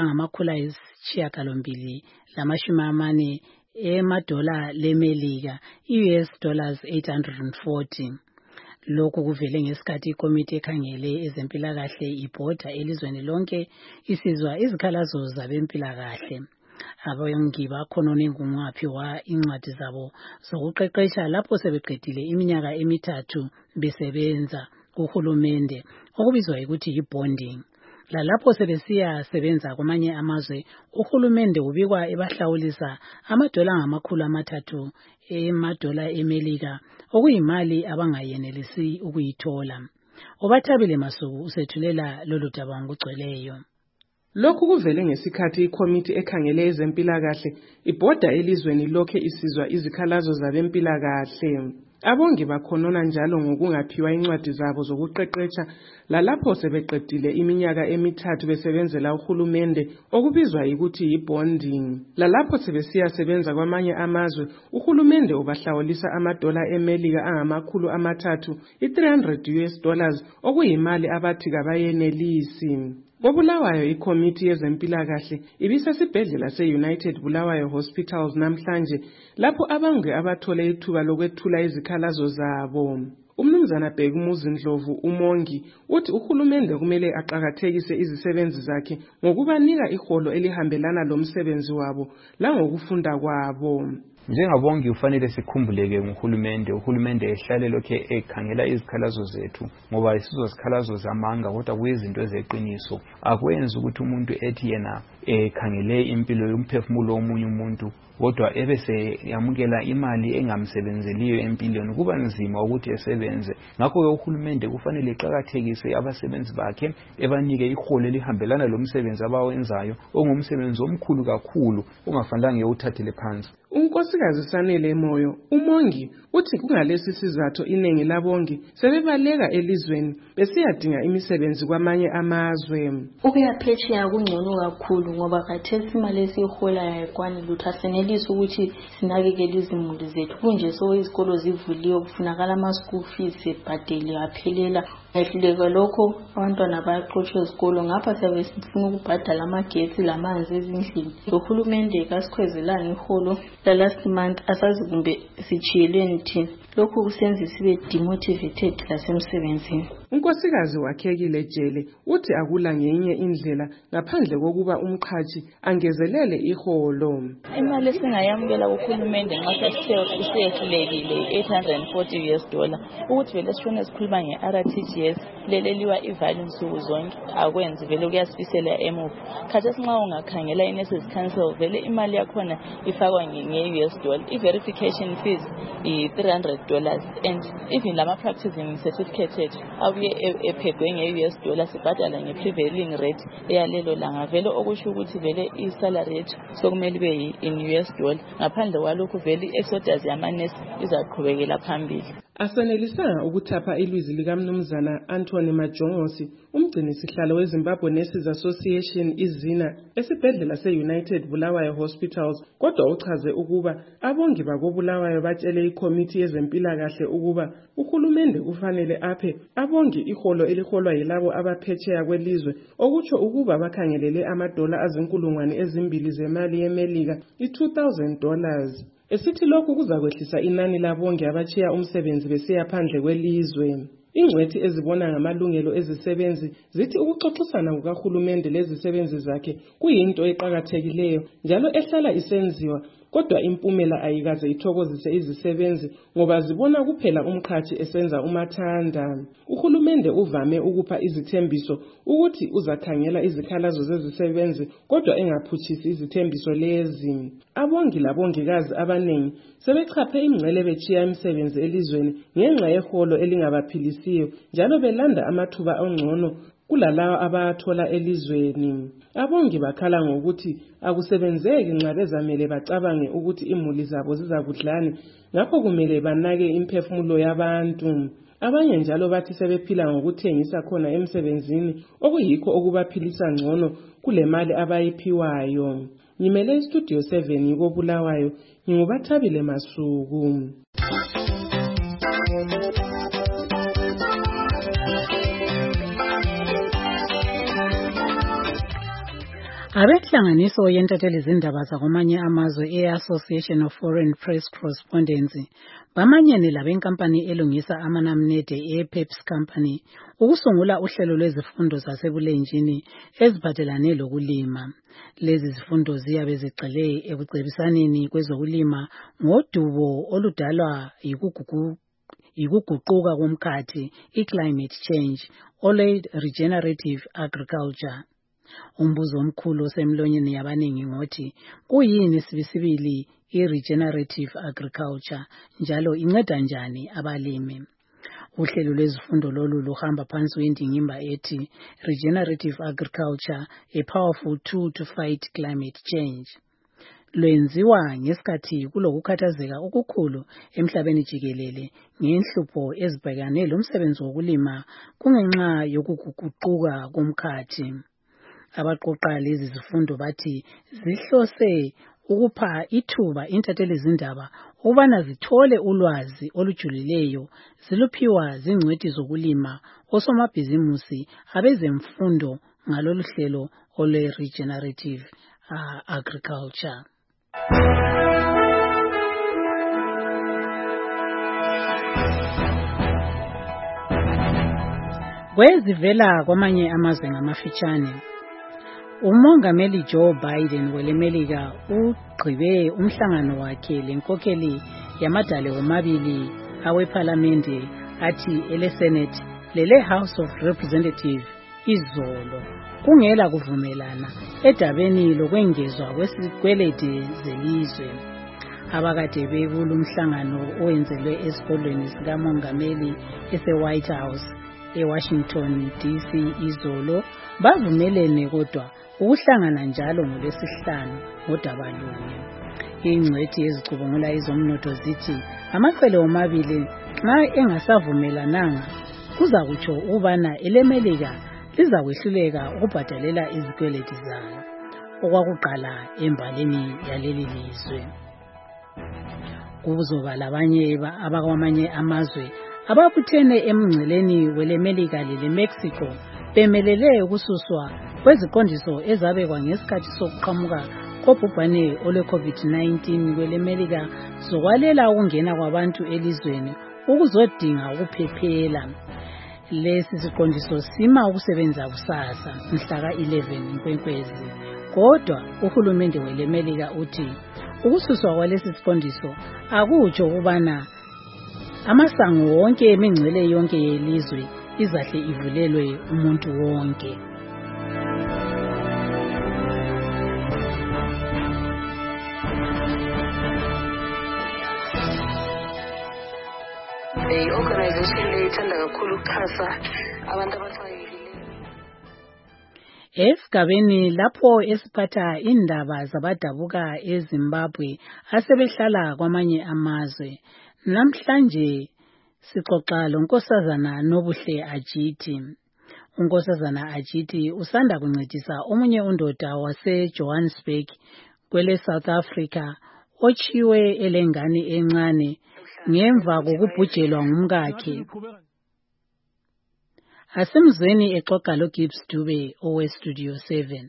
$840 emadola leMelika US dollars 840. Lokhu kuvele ngesikhathi ikomiti ekhangele ezempilakahle ibhoda elizweni lonke isizwa izikhalazo zabempilakahle. Abongi bakhonone ngungaphiwa incwadi zabo zokuqeqesha lapho sebeqedile iminyaka 3 besebenza kuhulumende okubizwa ukuthi yibonding. Lalapho sebesiya sebenza kwamanye amazwe uhulumende ubikwa ebahlawulisa $300 emadola eMelika okuyimali abangayenelisi ukuyithola. Obathabile Masuku usethulela lolu daba ngokugcweleyo. Lokhu kuvele ngesikhathi ikomiti ekhangele ezempilakahle ibhoda elizweni lokhe isizwa izikhalazo zabempilakahle. Abongi bakhonona njalo ngokungaphiwa incwadi zabo zokuqeqesha lalapho sebeqedile iminyaka 3 besebenzela uhulumende okubizwa ukuthi yibonding. Lalapho sebesiya sebenza kwamanye amazwe uhulumende ubahlawulisa amadola eMelika $300 $300 okuyimali abathi kabayenelisi. Kobulawayo ikomiti yezempilakahle ibisesibhedlela se-United Bulawayo Hospitals namhlanje lapho abangu abathole ithuba lokwethula izikhalazo zabo. Umnumzana Bhekumuzi Ndlovu umongi uthi uhulumende kumele aqhakathekise izisebenzi zakhe ngokubanika iholo elihambelana lomsebenzi wabo langokufunda kwabo. Njengabongi ufanele sikhumbuleke uhulumende ehlale lokhe ekhangela izikhalazo zethu ngoba isizozikhalazo zamanga kodwa kuyizinto ezeqiniso. Akwenzi ukuthi umuntu ethi yena ekhangele impilo yomphefumulo womunye umuntu kodwa ebese yamukela imali engamsebenzeliyo empilweni kuba nzima ukuthi esebenze. Ngakho ke uhulumende kufanele eqhakathekise abasebenzi bakhe ebanike iholo elihambelana lomsebenzi abawenzayo ongumsebenzi omkhulu kakhulu ongafanelanga uthathele phansi. Unkosikazi Sanele Moyo umongi uthi kungalesi sizathu inengi labongi sebebaleka elizweni besiyadinga imisebenzi kwamanye amazwe. Ukuya phetsheya kungcono kakhulu ngoba khathesi imali esiholayo ayikwanele ukuthi asenele senelisa ukuthi sinakekele izimuli zethu. Kunje so izikolo zivuliwe kufunakala ama-school fees sebhadele aphelela. Ehluleka lokho abantwana bayaxoshwa ezikolo. Ngapha siyabe sifuna ukubhadala amagetsi lamanzi ezindlini. Uhulumende kasikhwezelanga iholo la last month asazi kumbe sichiyelweni thina. Lokho kusenza sibe demotivated lasemsebenzini. Unkosikazi wakhekile Jele uthi akula ngenye indlela ngaphandle kokuba umqhashi angezelele iholo. Imali esingayamukela kuhulumende nxa sisehlulekile $840 ukuthi vele sishone sikhuluma nge-RTGS leleliwa ivali nsuku zonke akwenzi vele kuyasifisela emuva. Khathesi nxa ungakhangela i-Nurses Council vele imali yakhona ifakwa nge-$. I-verification fees $300 and even lama practicing certificate ethu abuye ephegwe nge-$, sibhadala nge-prevailing rate eyalelo langa vele okusho ukuthi vele i-salary yethu sokumele ibe in-$. Ngaphandle kwalokho vele i-exodus yamanesi izaqhubekela phambili. Asenelisanga ukuthapha ilizwi likamnumzana Anthony Majongosi, umgcinisihlalo weZimbabwe Nurses Association izina esibhedlela se-United Bulawayo Hospitals, kodwa uchaze ukuba abongi bakobulawayo batshele ikomiti yezempilakahle ukuba uhulumende kufanele aphe abongi iholo eliholwa yilabo abaphetsheya kwelizwe, okutsho ukuba bakhangelele amadola azinkulungwane ezimbili zemali yemelika $2,000. Esithi lokhu kuzakwehlisa inani labongi abatshiya umsebenzi besiya phandle kwelizwe. Ingcwethi ezibona ngamalungelo ezisebenzi zithi ukuxoxisana kukahulumende lezisebenzi zakhe kuyinto eqhakathekileyo njalo ehlala isenziwa, kodwa impumela ayikaze ithokozise izisebenzi ngoba zibona kuphela umqhathi esenza umathanda. Uhulumende uvame ukupha izithembiso ukuthi uzakhangela izikhalazo zezisebenzi kodwa engaphutshisi izithembiso lezi. Abongi labongikazi abanengi sebechaphe ingcele betshiya imisebenzi elizweni ngenxa yeholo elingabaphilisiyo njalo belanda amathuba ongcono kulalawa abathola elizweni. Abongi bakhala ngokuthi akusebenzeki nxa bezamele bacabange ukuthi imuli zabo zizakudlani, ngakho kumele banake imphefumulo yabantu. Abanye njalo bathi sebephila ngokuthengisa khona emsebenzini okuyikho okubaphilisa ngcono kulemali abayiphiwayo. Ngimele iStudio 7 yikobulawayo, ngingubathabile Masuku. Abenhlanganiso yentatheli izindaba zakwamanye amazwe e-Association of Foreign Press Correspondents bamanyene labenkampani elungisa amanamnede e-Peps Company ukusungula uhlelo lwezifundo zasebulenjini eziphathelane lokulima. Lezi zifundo ziyabe zigxile ekucebisaneni kwezokulima ngodubo oludalwa yikuguquka komkhathi, i-climate change, OLED regenerative agriculture. Umbuzo omkhulu osemlonyeni yabaningi ngothi kuyini sibisibili i-regenerative agriculture njalo inceda njani abalimi. Uhlelo lwezifundo lolu luhamba phansi kwendingimba ethi regenerative agriculture, a powerful tool to fight climate change. Lwenziwa ngesikhathi kulokukhathazeka okukhulu emhlabeni jikelele ngenhlupho ezibhekane lomsebenzi wokulima kungenxa yokuguquka komkhathi. Abaqoqa lezi zifundo bathi zihlose ukupha ithuba intatheli izindaba ubana zithole ulwazi olujulileyo ziluphiwa zingcwethi zokulima osomabhizimusi abezemfundo ngalolu hlelo olwe-regenerative agriculture. Kwezivela kwamanye amazwe ngamafitshane, uMongameli Joe Biden welemelika ugqibe umhlangano wakhe lenkokheli yamadale womabili awephalamende athi eleSenate lele House of Representatives izolo kungela kuvumelana edabeni lokwengezwa kwesikwelede zelizwe. Abakade bekulu umhlangano owenzelwe esikolweni sikaMongameli ese-White House eWashington DC izolo bavumelene kodwa ukuhlangana njalo ngolwesihlanu ngodaba lunye. Ingcwethi ezicubungula izomnotho zithi amacele omabili nxa engasavumelananga kuza kutsho ubana elemelika liza kwehluleka ukubhadalela izikweleti zayo. okwakuqala embalini yaleli lizwe. Kuzoba labanye abakwamanye amazwe ababuthene emngceleni welemelika leleMexico bemelele ukususwa kweziqondiso ezabekwa ngesikhathi sokuqhamuka kobhubhane olwe-COVID-19 kwelemelika zokwalela ukungena kwabantu elizweni ukuzodinga ukuphephela. Lesi siqondiso sima ukusebenza kusasa mhla ka-11 Nkwenkwezi. Kodwa uhulumende welemelika uthi ukususwa kwalesi siqondiso akutsho ukubana amasango wonke emingcele yonke yelizwe izahle ivulelwe umuntu wonke. Organization leyithanda kakhulu ukuxhasa abantu abaxakekileyo. Esigabeni lapho esiphatha indaba zabadabuka eZimbabwe asebehlala kwamanye amazwe. Namhlanje sixoxa lonkosazana Nobuhle Ajithi. Unkosazana Ajithi usanda kuncedisa omunye undoda waseJohannesburg kwele South Africa ochiwe elengane encane ngemva kokubhujelwa ngumkakhe. Asemzweni exoxa loGibbs Dube oweStudio 7.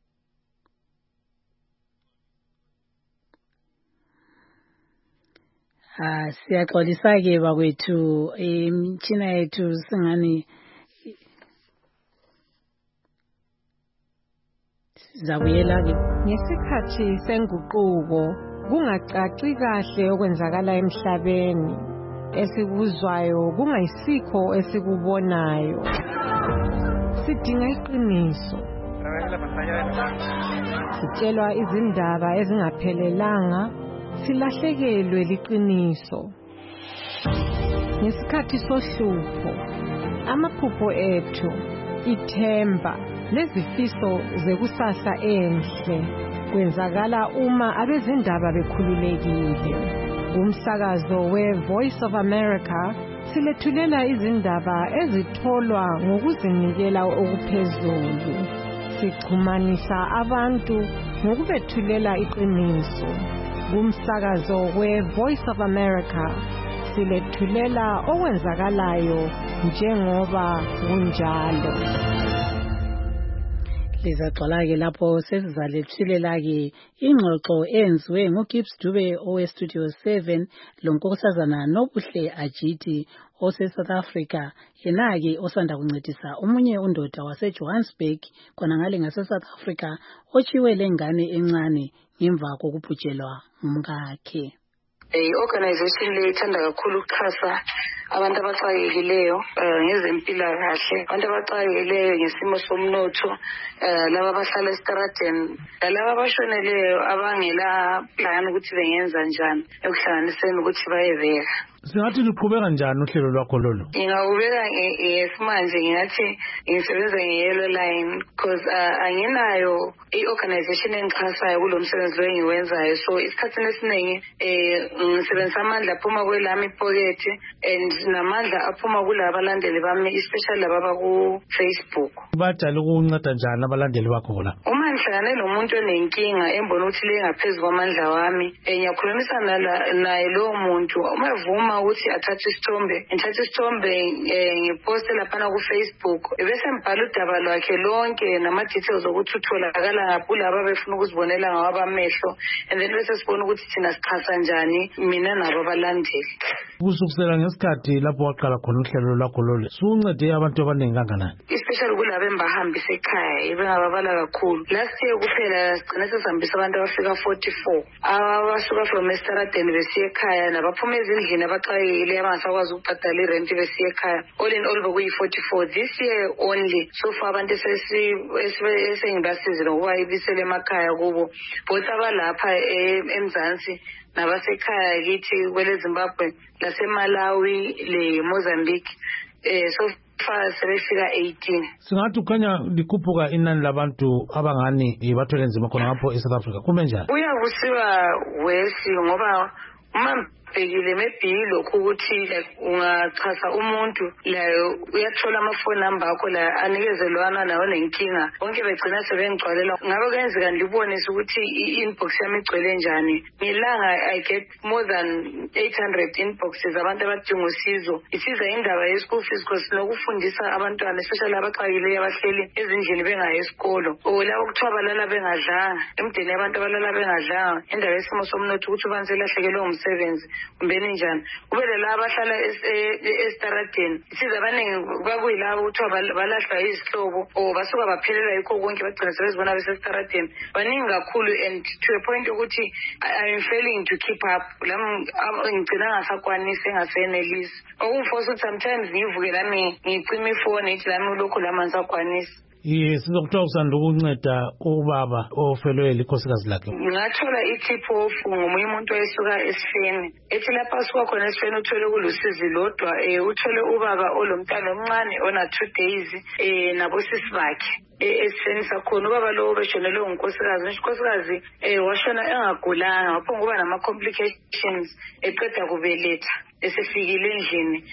Siyaxolisa ke bakwethu imitshina yethu singani zabuyela ke ngesikhathi senguquko kungacaci kahle okwenzakala emhlabeni esikuzwayo kungayisikho esikubonayo sidinga iqiniso sitshelwa izindaba ezingaphelelanga silahlekelwe liqiniso ngesikhathi sohlupho amaphupho ethu ithemba lezifiso zekusasa enhle kwenzakala uma abezindaba bekhululekile. Umsakazo we-Voice of America silethulela izindaba ezitholwa ngokuzinikela okuphezulu. Sixhumanisa abantu ngokubethulela iqiniso. Umsakazo we-Voice of America silethulela okwenzakalayo njengoba kunjalo. Lizaxola ke lapho sesizalethulela ke ingxoxo enziwe nguGibbs Dube oweStudio 7 lonkosazana Nobuhle Ajithi ose-South Africa yena ke osanda kuncedisa omunye undoda waseJohannesburg khona ngale ngase-South Africa ochiwe lengane encane ngemva kokubhujelwa ngumkakhe. Organization leyithanda kakhulu ukuxhasa abantu abaxakekileyo ngezempilakahle, abantu abaxakekileyo ngesimo somnotho, laba abahlala esitaradeni, laba abashoneleyo abangela plan ukuthi bengenza njani ekuhlanganiseni ukuthi bayebeka. Singathi liqhubeka njani uhlelo lwakho lolu? Ngingawubeka ngesimanje ngingathi ngisebenza nge-Yellow Line because anginayo i-organization engixhasayo kulo msebenzi lo engiwenzayo. So isikhathini esiningi ngisebenzisa amandla aphuma kwelami iphokethi and namandla aphuma kulaba abalandeli bami especially laba baku-Facebook. Bajale ukunceda njani abalandeli bakho la? Uma ngihlangane nomuntu onenkinga embona ukuthi le ngaphezu kwamandla wami ngiyakhulumisana naye lowo muntu uma evuma ukuthi athathe isithombe ngiposte laphana ku-Facebook bese ngibhala udaba lwakhe lonke nama-details ukuthi utholakala ngaphi laba befuna ukuzibonela ngawo amehlo and then bese sibona ukuthi thina sichasa njani mina nabo abalandeli. Kusukela ngesikhathi lapho waqala khona uhlelo lwakho lolu suncede abantu abaningi kangakanani? Especially kulabo engibahambisa ekhaya bengababala kakhulu. Last year kuphela sigcine sesihambisa abantu abafika 44 abasuka from estaradeni besiya ekhaya nabaphuma ezindlini abaxakekile abangasakwazi ukubhadala irent besiya ekhaya. All in all bekuyi-44 this year only. So far abantu esengibasizile ngokuba ibisele emakhaya kubo both abalapha eMzansi nabasekhaya kithi kwele Zimbabwe laseMalawi le-Mozambique. So far sebefika 18. Singathi ukhanya likhuphuka inani labantu abangani bathwele nzima khona ngapho eSouth Africa kume njani? Uyakusiba wesi ngoba uma ngibhekile maybe lokho ukuthi like ungachaza umuntu la uyathola amafoni number akho la anikezelwana nawo nenkinga bonke begcina sebengigcwalela ngabe kuyenzeka ndibonise ukuthi i-inbox yami igcwele njani ngilanga I get more than 800 inboxes abantu abadinga usizo isiza indaba ye-school fees because nokufundisa abantwana especially abaxakileyo abahleli ezindlini bengayi esikolo labo kuthiwa balala bengadlanga emdeni yabantu abalala bengadlanga indaba yesimo somnotho ukuthi ubani selahlekelwe umsebenzi kumbeni njani kube laba abahlala estaradeni isiza abaningi kwakuyilabo kuthiwa balahlwa izihlobo basuka baphelela yikho konke bagcina sebezibona besestaradeni baningi kakhulu and to a point ukuthi I'm failing to keep up ngigcina ngasakwanisi engasenelisi okumforce ukuthi sometimes ngivuke lami ngicima ifoni ithi lami lokho lami ngisakwanisi sizokuthiwa usanda ukunceda ubaba ofelwe likhosikazi lakhe ngathola itip off ngomunye umuntu oyesuka esifeni ethi lapha asuka khona esifeni uthole kulusizi lodwa uthole ubaba olomntana omncane ona 2 days nabosisi bakhe esifeni sakhona ubaba lowo beshonelwe ngunkosikazi unkosikazi washona engagulanga waphonga uba nama-complications eqeda kubeletha esefikile endlini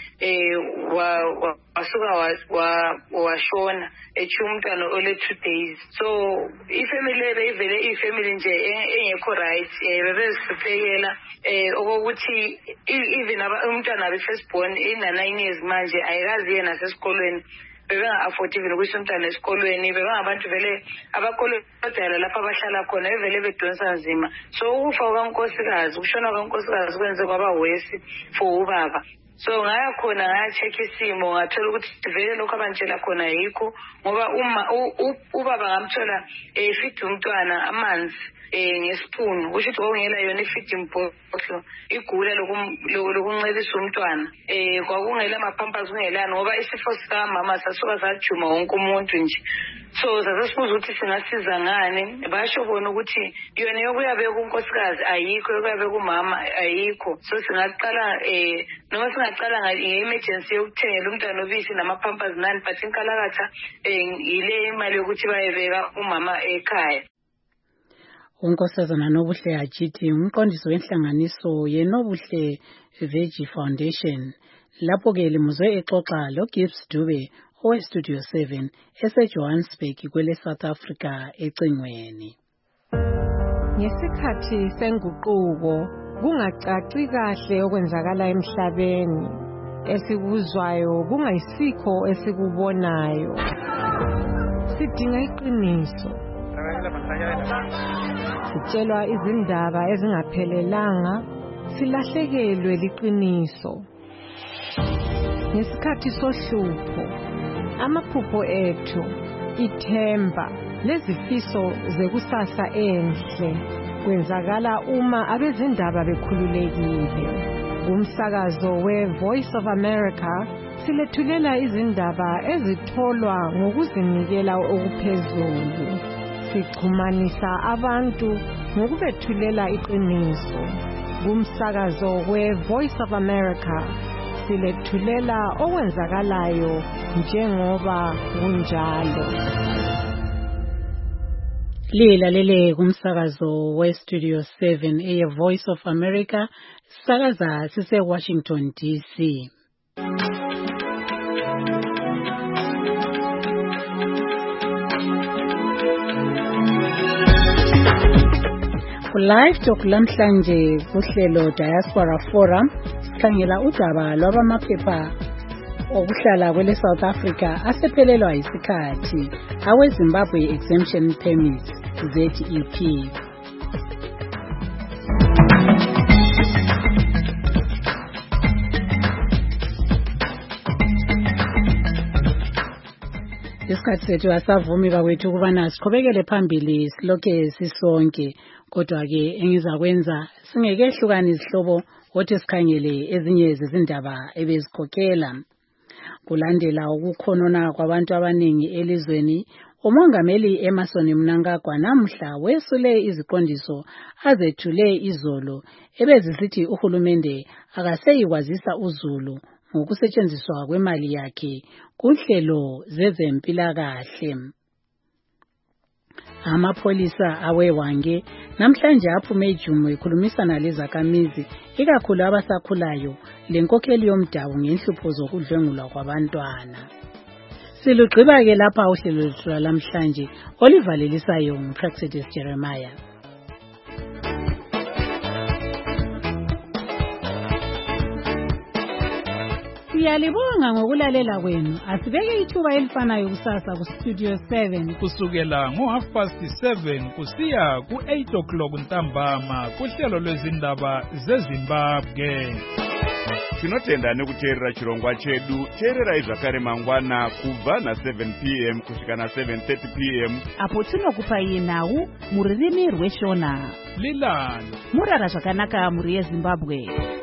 wasuka washona ethi umntwana ole 2 days so ifamily beyivele iyifamily nje engekho right bebezihluphekela okokuthi even umntwana abe-first born ina-9 years manje ayikazi yena nasesikolweni bebenga-afford even ukuthi umntwana esikolweni bebengabantu vele abakolodala lapho abahlala khona bevele bedonsa nzima so ukufa kukankosikazi ukushona kwankosikazi kwenze kwaba wesi for ubaba so ngaya khona ngaya-check isimo ngathola ukuthi vele lokho abantshela khona yikho ngoba ubaba ngamthola efida umntwana amanzi ngesipunu kusho ukuthi kwakungela yona i-feeding bottle igula lokuncelisa umntwana kwakungela ama-pampers kungelani ngoba isifo sikamama sasuka sajuma wonke umuntu nje so sasesibuza ukuthi singasiza ngani basho bona ukuthi yona yokuyabeka unkosikazi ayikho yokuyabeka umama ayikho so singaqala noma singaqala nge-emergency yokuthengela umntwana obisi nama-pampers nani but inkalakatha yile imali yokuthi bayebeka umama ekhaya. unkosazana Nobuhle Ajithi umqondisi wenhlanganiso yeNobuhle Veggie Foundation lapho-ke limuzwe exoxa loGibbs Dube oweStudio 7 eseJohannesburg kwele South Africa ecingweni. Ngesikhathi senguquko kungacaci kahle okwenzakala emhlabeni esikuzwayo kungayisikho esikubonayo sidinga iqiniso sitshelwa izindaba ezingaphelelanga silahlekelwe liqiniso ngesikhathi sohlupho amaphupho ethu ithemba lezifiso zekusasa enhle kwenzakala uma abezindaba bekhululekile kumsakazo we-Voice of America silethulela izindaba ezitholwa ngokuzinikela okuphezulu sixhumanisa abantu ngokubethulela iqiniso kumsakazo we-Voice of America silethulela okwenzakalayo njengoba kunjalo. Lilalele kumsakazo weStudio 7 eye-Voice of America sisakaza sise-Washington DC. Live Talk lamhlanje kuhlelo Diaspora Forum sikhangela udaba lwabamaphepha okuhlala kwele South Africa asephelelwa isikhathi aweZimbabwe Exemption Permit ZEP. Isikhathi sethu asavumi bakwethu kubana siqhubekele phambili silokhe sisonke kodwa ke engizakwenza singekehlukana izihlobo othi sikhangele ezinye zezindaba ebezikhokhela kulandela ukukhonona kwabantu abaningi elizweni. Umongameli Emmerson Mnangagwa namhla wesule iziqondiso azethule izolo ebezisithi uhulumende akaseyikwazisa uZulu ngokusetshenziswa kwemali yakhe kuhlelo zezempilakahle. Amapholisa aweWange namhlanje aphume eJumo ekhulumisana lezakhamizi ikakhulu abasakhulayo lenkokheli yomdabu ngenhlupho zokudlwengulwa kwabantwana. Silugqiba ke lapha uhlelo lwethu lamhlanje olivalelisayo nguPraxedis Jeremiah. Siyalibonga ngokulalela kwenu. Asibeke ithuba elifanayo kusasa ku Studio 7 kusukela ngo7:30 kusiya ku8 o'clock ntambama kuhlelo lwezindaba zeZimbabwe. Tinotenda nekuteerera chirongwa chedu. Teererai zvakare mangwana kubva na7 p.m. kusvika na7:30 p.m. apo tinokupai nhau mururimi rweShona. Lilani murara zvakanaka muri yeZimbabwe.